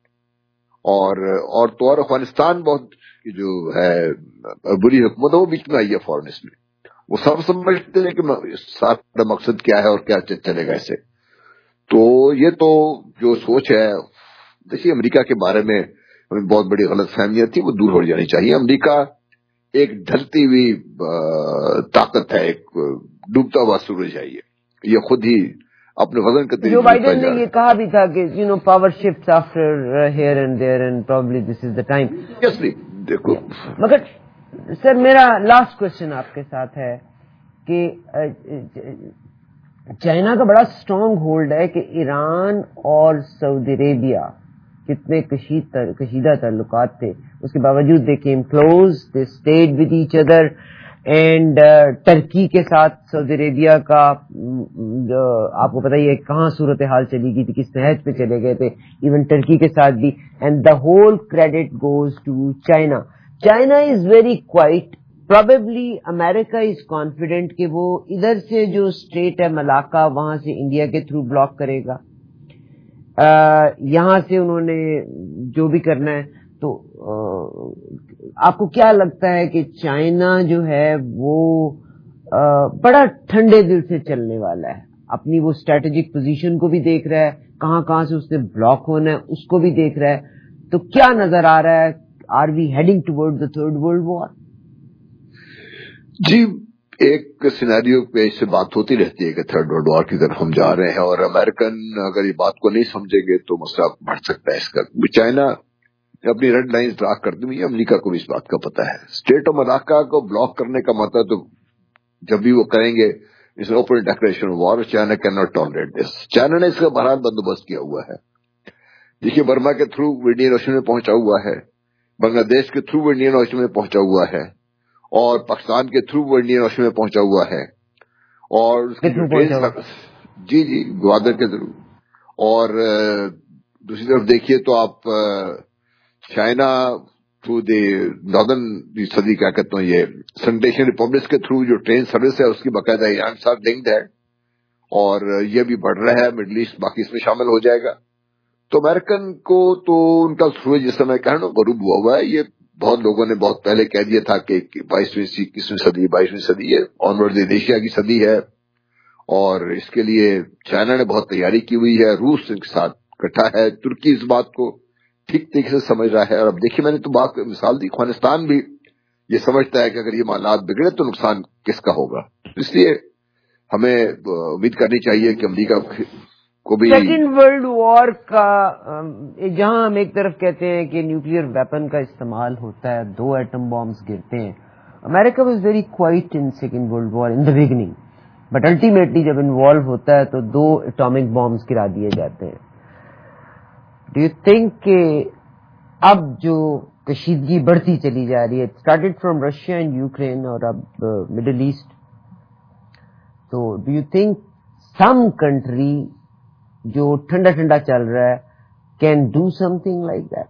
O: اور تو اور افغانستان بہت جو ہے بری حکومت ہے وہ بیچ میں آئی ہے فوراً. اس میں وہ سب سمجھتے ہیں کہ سارا مقصد کیا ہے اور کیا چلے گا اسے. تو یہ تو جو سوچ ہے، دیکھیے امریکہ کے بارے میں ہمیں بہت بڑی غلط فہمیاں تھی، وہ دور ہو جانی چاہیے. امریکہ ایک ڈھلتی ہوئی طاقت ہے، ایک ڈوبتا ہوا سورج ہے. یہ خود ہی اپنے وزن کا
A: جو بائیڈن نے یہ کہا بھی تھا کہ power shift after here and there and probably this is the time.
O: دیکھو
A: مگر سر میرا لاسٹ کوشچن آپ کے ساتھ ہے کہ چائنا کا بڑا اسٹرانگ ہولڈ ہے کہ ایران اور سعودی عربیہ جتنے کشیدہ تعلقات تھے اس کے باوجود they came close, they stayed with each other. And Turkey کے ساتھ سعودی عربیہ کا آپ کو پتہ ہی ہے کہاں صورتحال چلی گئی تھی، کس نہج پہ چلے گئے تھے، ایون ٹرکی کے ساتھ بھی. And the whole credit goes to China. China is very quiet. Probably امریکہ از کانفیڈنٹ کہ وہ ادھر سے جو اسٹریٹ ہے ملاکا وہاں سے انڈیا کے تھرو بلاک کرے گا. یہاں سے انہوں نے جو بھی کرنا ہے. تو آپ کو کیا لگتا ہے کہ چائنا جو ہے وہ بڑا ٹھنڈے دل سے چلنے والا ہے، اپنی وہ اسٹریٹجک پوزیشن کو بھی دیکھ رہا ہے، کہاں سے اس نے بلاک ہونا ہے اس کو بھی دیکھ رہا ہے. تو کیا نظر آ رہا ہے، are we heading toward the third world war?
O: جی ایک سینیریو پہ اس سے بات ہوتی رہتی ہے کہ تھرڈ ورلڈ وار کی طرف ہم جا رہے ہیں، اور امریکن اگر یہ بات کو نہیں سمجھے گے تو مسئلہ بڑھ سکتا ہے اس کا. چائنا اپنی ریڈ لائنز ڈرا کرتی ہوئی، امریکہ کو بھی اس بات کا پتہ ہے. اسٹیٹ آف ملاکا کو بلاک کرنے کا مطلب تو جب بھی وہ کریں گے اس open declaration war, China can not tolerate this. China نے اس کا بہرحال بندوبست کیا ہوا ہے. دیکھیے برما کے تھرو انڈین اوشن میں پہنچا ہوا ہے، بنگلہ دیش کے تھرو انڈین اوشن میں پہنچا ہوا ہے، اور پاکستان کے تھرو انڈین اوشن میں پہنچا ہوا ہے، اور اس کی جو جی گوادر کے تھرو. اور دوسری طرف دیکھیے تو آپ چائنا تھرو دی ناردرن صدی کیا کہتے ہیں یہ سنٹیشن ریپبلکس کے تھرو جو ٹرین سروس ہے اس کی باقاعدہ ایران کے ساتھ لنکڈ ہے، اور یہ بھی بڑھ رہا ہے. مڈل ایسٹ باقی اس میں شامل ہو جائے گا. تو امریکن کو تو ان کا سورج جس سمے کہنا غروب ہوا ہے. یہ بہت لوگوں نے بہت پہلے کہہ دیا تھا کہ 21ویں صدی 22ویں صدی ہے، آنورڈ ایشیا کی صدی ہے، اور اس کے لیے چائنا نے بہت تیاری کی ہوئی ہے. روس ان کے ساتھ اکٹھا ہے. ترکی اس بات کو ٹھیک طریقے سے سمجھ رہا ہے. اور اب دیکھیے میں نے تو بات مثال دی، افغانستان بھی یہ سمجھتا ہے کہ اگر یہ حالات بگڑے تو نقصان کس کا ہوگا. اس لیے ہمیں امید کرنی چاہیے کہ امریکہ کو بھی
A: سیکنڈ ورلڈ وار کا جہاں ہم ایک طرف کہتے ہیں کہ نیوکلیئر ویپن کا استعمال ہوتا ہے، 2 ایٹم بامز گرتے ہیں. امریکہ was very quiet in second world war in the beginning, but ultimately جب انوالو ہوتا ہے تو 2 ایٹامک بامز گرا دیے جاتے ہیں. ڈو یو تھنک کہ اب جو کشیدگی بڑھتی چلی جا رہی ہے، started from Russia and Ukraine اور اب مڈل ایسٹ، تو do you think some country جو ٹھنڈا چل رہا ہے can do something like that?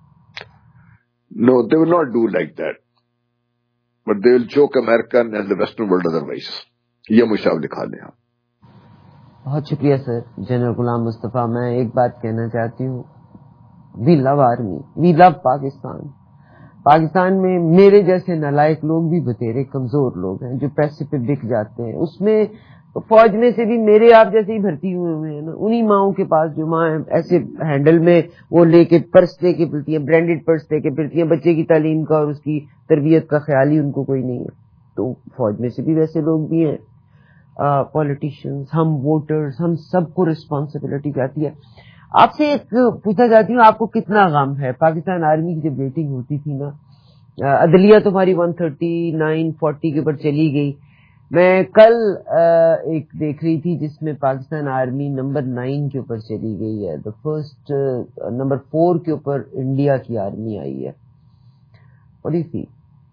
O: No, they will not do like that. But they will choke American and the Western world otherwise. یہ مشاور لکھا لیں آپ.
A: بہت شکریہ سر. جنرل غلام مصطفیٰ، میں ایک بات کہنا چاہتی ہوں، we love army, we love Pakistan. Pakistan میں میرے جیسے نالائق لوگ بھی بتیرے کمزور لوگ ہیں جو پیسے پہ بک جاتے ہیں. اس میں فوج میں سے بھی میرے آپ جیسے ہی بھرتی ہوئے ہیں نا، انہی ماؤں کے پاس جو ماں ایسے ہینڈل میں وہ لے کے پرس لے کے پھرتی ہیں، برانڈیڈ پرس لے کے پھرتی ہیں، بچے کی تعلیم کا اور اس کی تربیت کا خیال ہی ان کو کوئی نہیں ہے. تو فوج میں سے بھی ویسے لوگ بھی ہیں. پولیٹیشینز، ہم ووٹرز، ہم سب کو رسپانسبلٹی جاتی ہے. آپ سے ایک پوچھنا چاہتی ہوں، آپ کو کتنا غم ہے؟ پاکستان آرمی کی جب ریٹنگ ہوتی تھی نا، عدلیہ تمہاری 139-40 کے اوپر چلی گئی. میں کل ایک دیکھ رہی تھی جس میں پاکستان آرمی نمبر 9 کے اوپر چلی گئی ہے. دا فرسٹ نمبر 4 کے اوپر انڈیا کی آرمی آئی ہے. What do you see?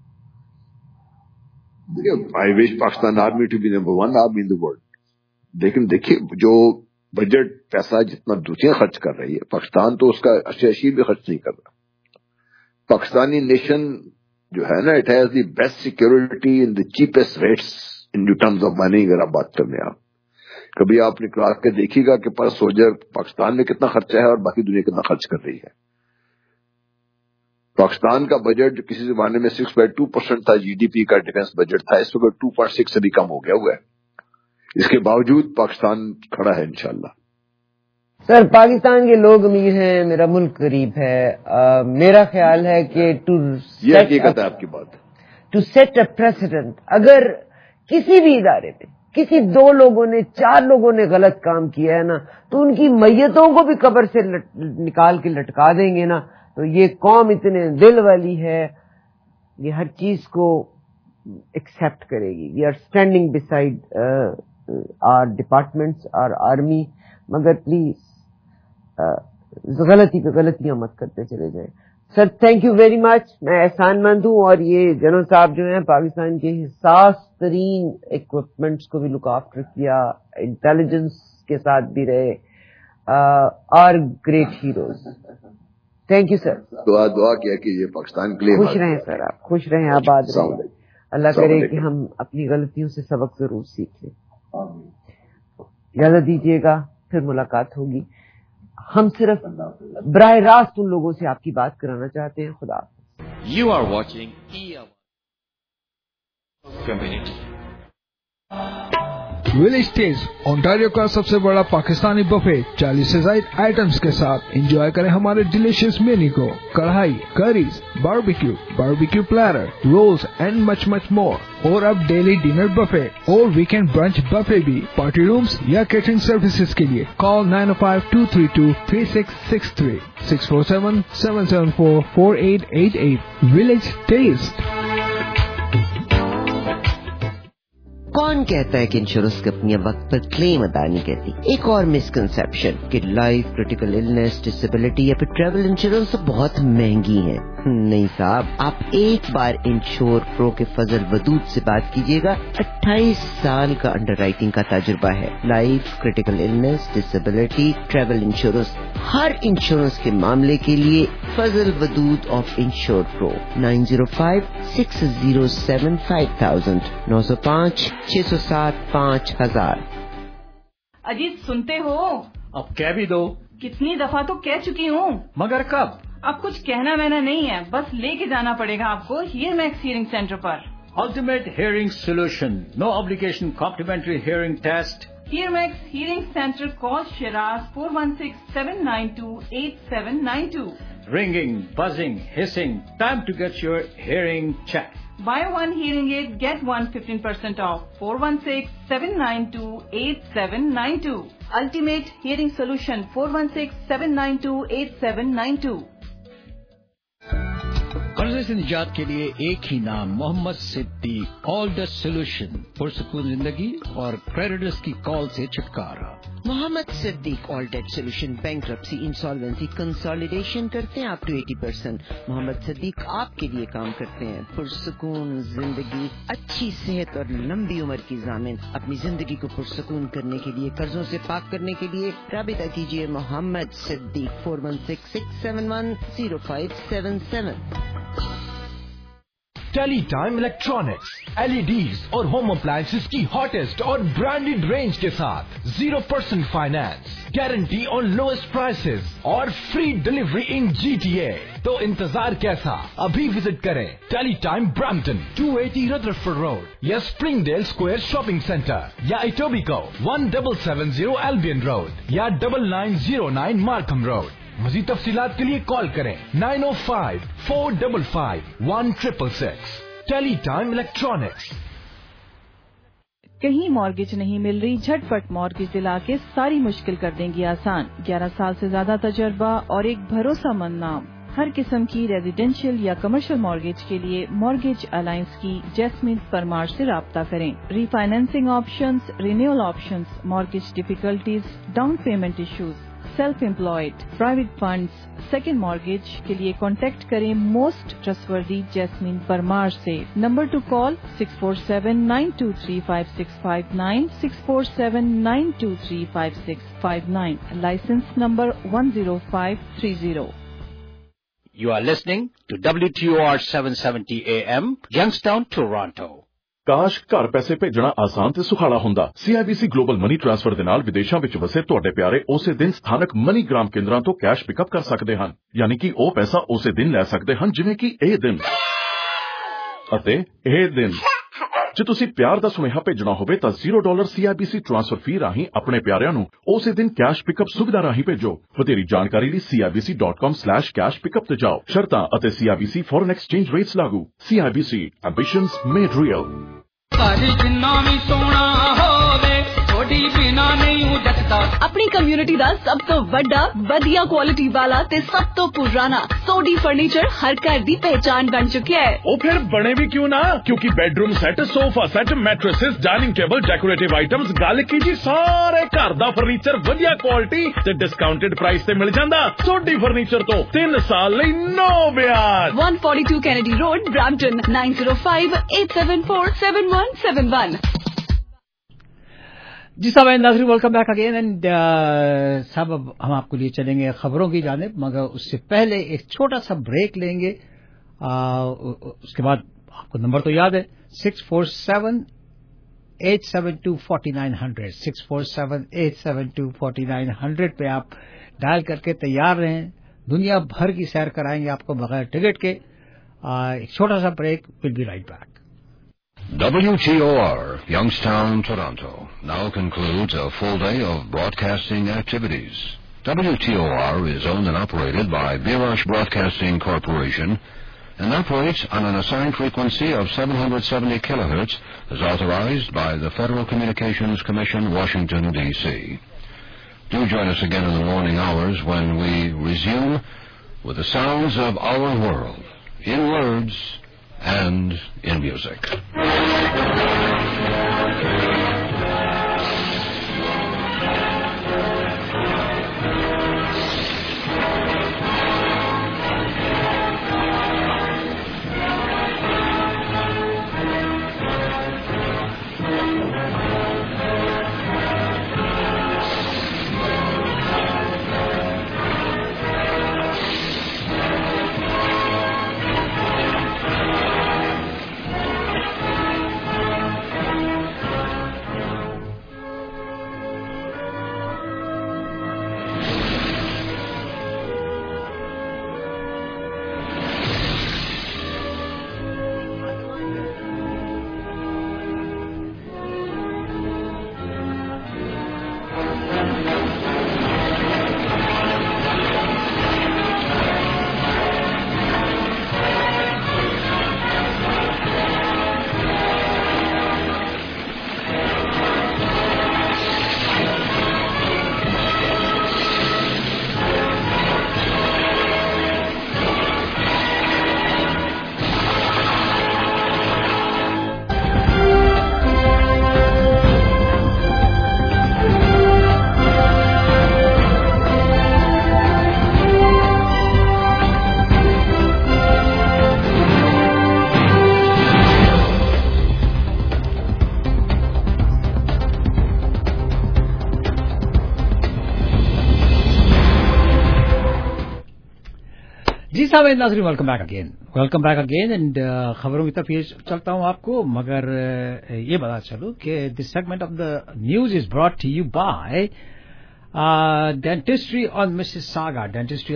O: I wish Pakistan Army to be number 1 army in the world. لیکن دیکھیے جو بجٹ پیسہ جتنا دوسریاں خرچ کر رہی ہے، پاکستان تو اس کا 80% بھی خرچ نہیں کر رہا. پاکستانی نیشن जो है ना, it has the best security in the cheapest rates in terms of money. अगर आप बात करने आप कभी आप निकाल के देखिएगा कि पर सोल्जर पाकिस्तान में कितना खर्चा है और बाकी दुनिया कितना खर्च कर रही है। पाकिस्तान का बजट जो किसी जमाने में 6.2% था जीडीपी का डिफेंस बजट था, इस वक्त 2.6 से भी कम हो गया हुआ है। इसके बावजूद पाकिस्तान खड़ा है इंशाल्लाह।
A: सर, पाकिस्तान के लोग अमीर हैं, मेरा मुल्क गरीब है। मेरा ख्याल है कि
O: ये हकीकत है आपकी बात।
A: टू सेट अ प्रेसिडेंट, अगर किसी भी इदारे में किसी 2 लोगों ने 4 लोगों ने गलत काम किया है ना, तो उनकी मैयतों को भी कब्र से निकाल के लटका देंगे ना। तो ये कौम इतने दिल वाली है, ये हर चीज को एक्सेप्ट करेगी। We are standing beside our departments, our army, मगर प्लीज गलती पे गलतियां मत करते चले जाएं। Sir, thank you very much. मैं एहसानमंद हूँ। और ये जनरल साहब जो हैं, पाकिस्तान के हिसास तरीन इक्विपमेंट्स को भी लुक आफ्टर किया, इंटेलिजेंस के साथ भी रहे, are great heroes. Thank you sir.
O: दुआ किया कि ये पाकिस्तान के लिए
A: खुश रहें सर, आप खुश रहें, आबाद रहें। अल्लाह करे कि हम अपनी गलतियों से सबक जरूर सीख लें। इजाजत दीजिएगा, फिर मुलाकात होगी। हम सिर्फ बराह रास्त उन लोगों से आपकी बात कराना चाहते हैं। खुदा।
N: You are watching Community.
J: Village taste Ontario का सबसे बड़ा पाकिस्तानी बफे 40 से ज्यादा आइटम्स के साथ एंजॉय करें हमारे डिलीशियस मेन्यू को। Karahi, curries, barbecue platter, rolls and much more. और अब डेली डिनर बफे और वीकेंड ब्रंच बफे भी। पार्टी रूम्स या केटरिंग सर्विसेज के लिए कॉल 905-232-3663 647-774-4888। Village test.
A: कौन कहता है कि इंश्योरेंस कंपनियां वक्त पर क्लेम अदा नहीं करती? एक और मिसकंसेप्शन कि लाइफ, क्रिटिकल इलनेस, डिसेबिलिटी या फिर ट्रैवल इंश्योरेंस तो बहुत महंगी है। नहीं साहब, आप एक बार इंश्योर प्रो के फजल वदूद से बात कीजिएगा। 28 साल का अंडरराइटिंग का तजुर्बा है। Life, critical illness, disability, travel insurance, हर इंश्योरेंस के मामले के लिए Fazal Wadood of insure pro 905-607-5000 905-607-5000।
I: Ajit, सुनते हो?
B: अब कह भी दो।
I: कितनी दफा तो कह चुकी हूँ।
B: मगर कब?
I: अब कुछ कहना वहना नहीं है, बस लेके जाना पड़ेगा आपको हियरमैक्स हियरिंग सेंटर पर।
B: Ultimate hearing solution. No obligation complimentary hearing test.
I: Hearmax Hearing Center. Call Shiraz 416-792-8792.
B: Ringing, buzzing, hissing. Time to get your hearing checked.
I: Buy one hearing aid, get one 15% off. 416-792-8792. Ultimate Hearing Solution. 416-792-8792.
B: कर्जे से निजात के लिए एक ही नाम, Mohammad Siddique. All the solution, पुरसुकून जिंदगी और क्रेडिटर्स की कॉल से छुटकारा।
A: Mohammad Siddique all debt solution, bankruptcy, insolvency, consolidation करते हैं अप टू 80%। मोहम्मद सिद्दीक आपके लिए काम करते हैं। पुरसुकून जिंदगी, अच्छी सेहत और लंबी उम्र की ज़ामिन। अपनी जिंदगी को पुरसुकून करने के लिए, कर्जों से पाक करने के लिए राबिता कीजिए Mohammad Siddique 416-671-0577।
P: Teletime electronics, LEDs और होम अप्लायंसेस की हॉटेस्ट और ब्रांडेड रेंज के साथ 0% finance, guarantee on lowest prices और फ्री डिलीवरी इन GTA। तो इंतजार कैसा? अभी विजिट करें टेलीटाइम ब्रैम्पटन 280 रदरफोर्ड रोड या स्प्रिंगडेल स्क्वायर शॉपिंग सेंटर या इटोबिको 1770 एल्बियन रोड या 9909 मार्कम रोड। मज़ीद तफसीलात के लिए कॉल करें 905-455-1666। टेलीटाइम इलेक्ट्रॉनिक्स।
I: कहीं मॉर्गेज नहीं मिल रही? झटपट मॉर्गेज दिला के सारी मुश्किल कर देंगी आसान। 11 साल से ज्यादा तजर्बा और एक भरोसामंद नाम। हर किस्म की रेजिडेंशियल या कमर्शियल मॉर्गेज के लिए मॉर्गेज अलायंस की जैस्मिन परमार से राब्ता करें। Refinancing options, renewal options, mortgage difficulties, down payment issues, self employed, private funds, second mortgage के लिए कॉन्टेक्ट करें मोस्ट ट्रस्टवर्दी जैस्मिन परमार से। Number to call 647-923-5659 647-923-5659। Licence number 10530।
B: You are listening to WTOR 770 AM, Youngstown, Toronto.
C: ਕਾਸ਼ ਘਰ ਪੈਸੇ ਭੇਜਣਾ ਆਸਾਨ ਤੇ ਸੁਖਾਲਾ ਹੁੰਦਾ। CIBC ਗਲੋਬਲ ਮਨੀ ਟ੍ਰਾਂਸਫਰ ਦੇ ਨਾਲ ਵਿਦੇਸ਼ਾਂ ਵਿੱਚ ਵਸੇ ਤੁਹਾਡੇ ਪਿਆਰੇ ਉਸੇ ਦਿਨ ਸਥਾਨਕ ਮਨੀਗ੍ਰਾਮ ਕੇਂਦਰਾਂ ਤੋਂ ਕੈਸ਼ ਪਿਕਅਪ ਕਰ ਸਕਦੇ ਹਨ। ਯਾਨੀ ਕਿ ਉਹ ਪੈਸਾ ਉਸੇ ਦਿਨ ਲੈ ਸਕਦੇ ਹਨ ਜਿਵੇਂ ਕਿ ਇਹ ਦਿਨ ਅਤੇ ਇਹ ਦਿਨ। ਜੇ ਤੁਸੀਂ ਪਿਆਰ ਦਾ ਸੁਨੇਹਾ ਭੇਜਣਾ ਹੋਵੇ ਤਾਂ $0 CIBC ਟ੍ਰਾਂਸਫਰ ਫੀ ਰਾਹੀਂ ਆਪਣੇ ਪਿਆਰਿਆਂ ਨੂੰ ਉਸੇ ਦਿਨ ਕੈਸ਼ ਪਿਕਅਪ ਸੁਵਿਧਾ ਰਾਹੀਂ ਭੇਜੋ। ਵਧੇਰੀ ਜਾਣਕਾਰੀ ਲਈ CIBC.com/cash pickup ਤੇ ਜਾਓ। ਸ਼ਰਤਾਂ ਅਤੇ CIBC ਫੋਰਨ ਐਕਸਚੇਂਜ ਰੇਟਸ ਲਾਗੂ। CIBC ambitions made real.
D: अपनी कम्युनिटी दा सब तो वड्डा वधिया क्वालिटी वाला ते सब तो पुराना सोडी फर्नीचर हर घर दी पहचान बन चुका है।
C: ओ फिर बने भी क्यों ना, क्योंकि bedroom set, sofa set, mattresses, dining table, decorative items, गल की जी सारे घर दा फर्नीचर वधिया क्वालिटी ते डिस्काउंटेड प्राइस ते मिल जांदा। सोडी फर्नीचर तो 3 साल लई नो ब्याज।
D: 142 Kennedy Road, Brampton, 9058747171।
L: जी साहब नाज़रीन, वेलकम बैक अगेन एंड साहब अब हम आपको लिए चलेंगे खबरों की जानिब, मगर उससे पहले एक छोटा सा ब्रेक लेंगे। उसके बाद आपको नंबर तो याद है 647-872-4900 647-872-4900 पे आप डायल करके तैयार रहें। दुनिया भर की सैर कराएंगे आपको बगैर टिकट के। एक छोटा सा break, will be right back.
Q: WTOR, Youngstown, Toronto, now concludes a full day of broadcasting activities. WTOR is owned and operated by Birash Broadcasting Corporation and operates on an assigned frequency of 770 kilohertz as authorized by the Federal Communications Commission, Washington, D.C. Do join us again in the morning hours when we resume with the sounds of our world, in words and in music.
L: जी साहब नाज़रीन, welcome back again and खबरों की तरफ ये चलता हूं आपको, मगर ये बता चलूं कि this segment of the news is brought to you by dentistry on Mississauga,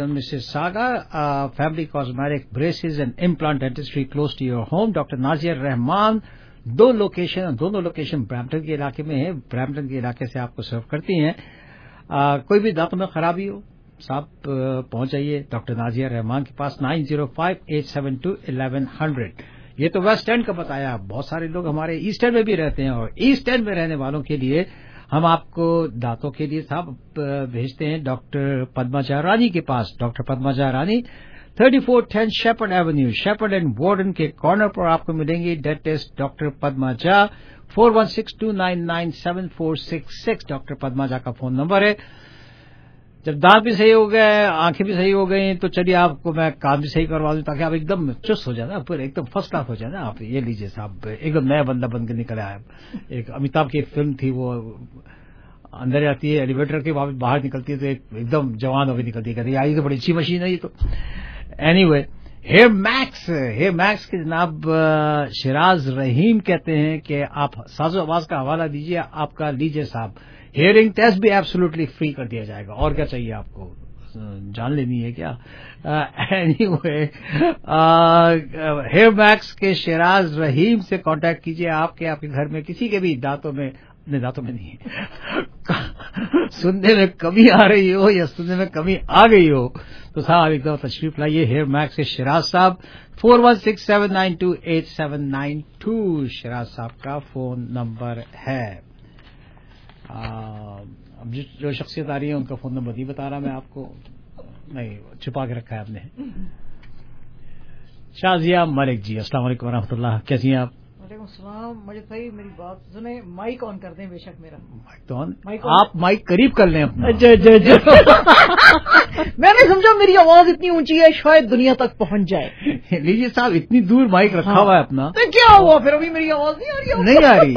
L: family cosmetic braces and implant dentistry close to your home. Doctor Nazia Rahman दोनों लोकेशन ब्रैम्पटन के इलाके में है। ब्रैम्पटन के इलाके से आपको सर्व करती हैं। कोई भी दांतों में खराबी हो, साहब पहुंच जाइए डॉक्टर नाजिया रहमान के पास। 9058721100। ये तो वेस्ट एंड का बताया। बहुत सारे लोग हमारे ईस्ट एंड में भी रहते हैं, और ईस्ट एंड में रहने वालों के लिए हम आपको दांतों के लिए साहब भेजते हैं डॉक्टर पद्मा रानी के पास। Doctor Padma Rani 3410 Sheppard avenue, Sheppard and Warden के कॉर्नर पर आपको मिलेंगे dentist doctor Padma 4162997466 doctor Padma का फोन नंबर है। जब दांत भी सही हो गए, आंखें भी सही हो गई, तो चलिए आपको मैं काम भी सही करवा दूं ताकि आप एकदम चुस्त हो जाए, पूरे एकदम फर्स्ट क्लास हो जाए ना। आप ये लीजिए साहब, एकदम नया बंदा बन के निकल आया। एक अमिताभ की एक फिल्म थी, वो अंदर जाती है एलिवेटर के, बाहर निकलती है तो एकदम जवान होकर निकलती है। कहती है ये तो बड़ी अच्छी मशीन है ये तो। anyway, हेयर मैक्स के जनाब शिराज रहीम कहते हैं कि आप साजो आवाज का हवाला दीजिए, आपका लीजिए साहब, हियरिंग टेस्ट भी एब्सोल्युटली फ्री कर दिया जाएगा। और क्या चाहिए आपको, जान लेनी है क्या? एनीवे, हेयर मैक्स के शिराज रहीम से कांटेक्ट कीजिए। आपके घर में किसी के भी दांतों में नहीं है सुनने में कमी आ रही हो या सुनने में कमी आ गई हो तो साहब एक दफा तशरीफ लाइए हेयर मैक्स के शिराज साहब। 4167928792 शिराज साहब का फोन नंबर है। अब जो शख्सियत आ रही है उनका फोन नंबर नहीं बता रहा मैं आपको, नहीं छुपा के रखा है आपने। शाजिया मलिक जी, अस्सलाम वालेकुम वरहमतुल्लाह, कैसी हैं आप?
R: वालेकुम सलाम। मजिद भाई मेरी बात सुने, माइक ऑन कर दें बेशक मेरा।
L: माइक तो ऑन, आप माइक करीब कर लें अपना।
R: मैंने समझा मेरी आवाज इतनी ऊंची है शायद दुनिया तक पहुंच जाए।
L: लीजिए साहब, इतनी दूर माइक रखा हुआ है अपना,
R: तो क्या हुआ फिर? अभी मेरी आवाज नहीं आ रही?
L: नहीं आ रही।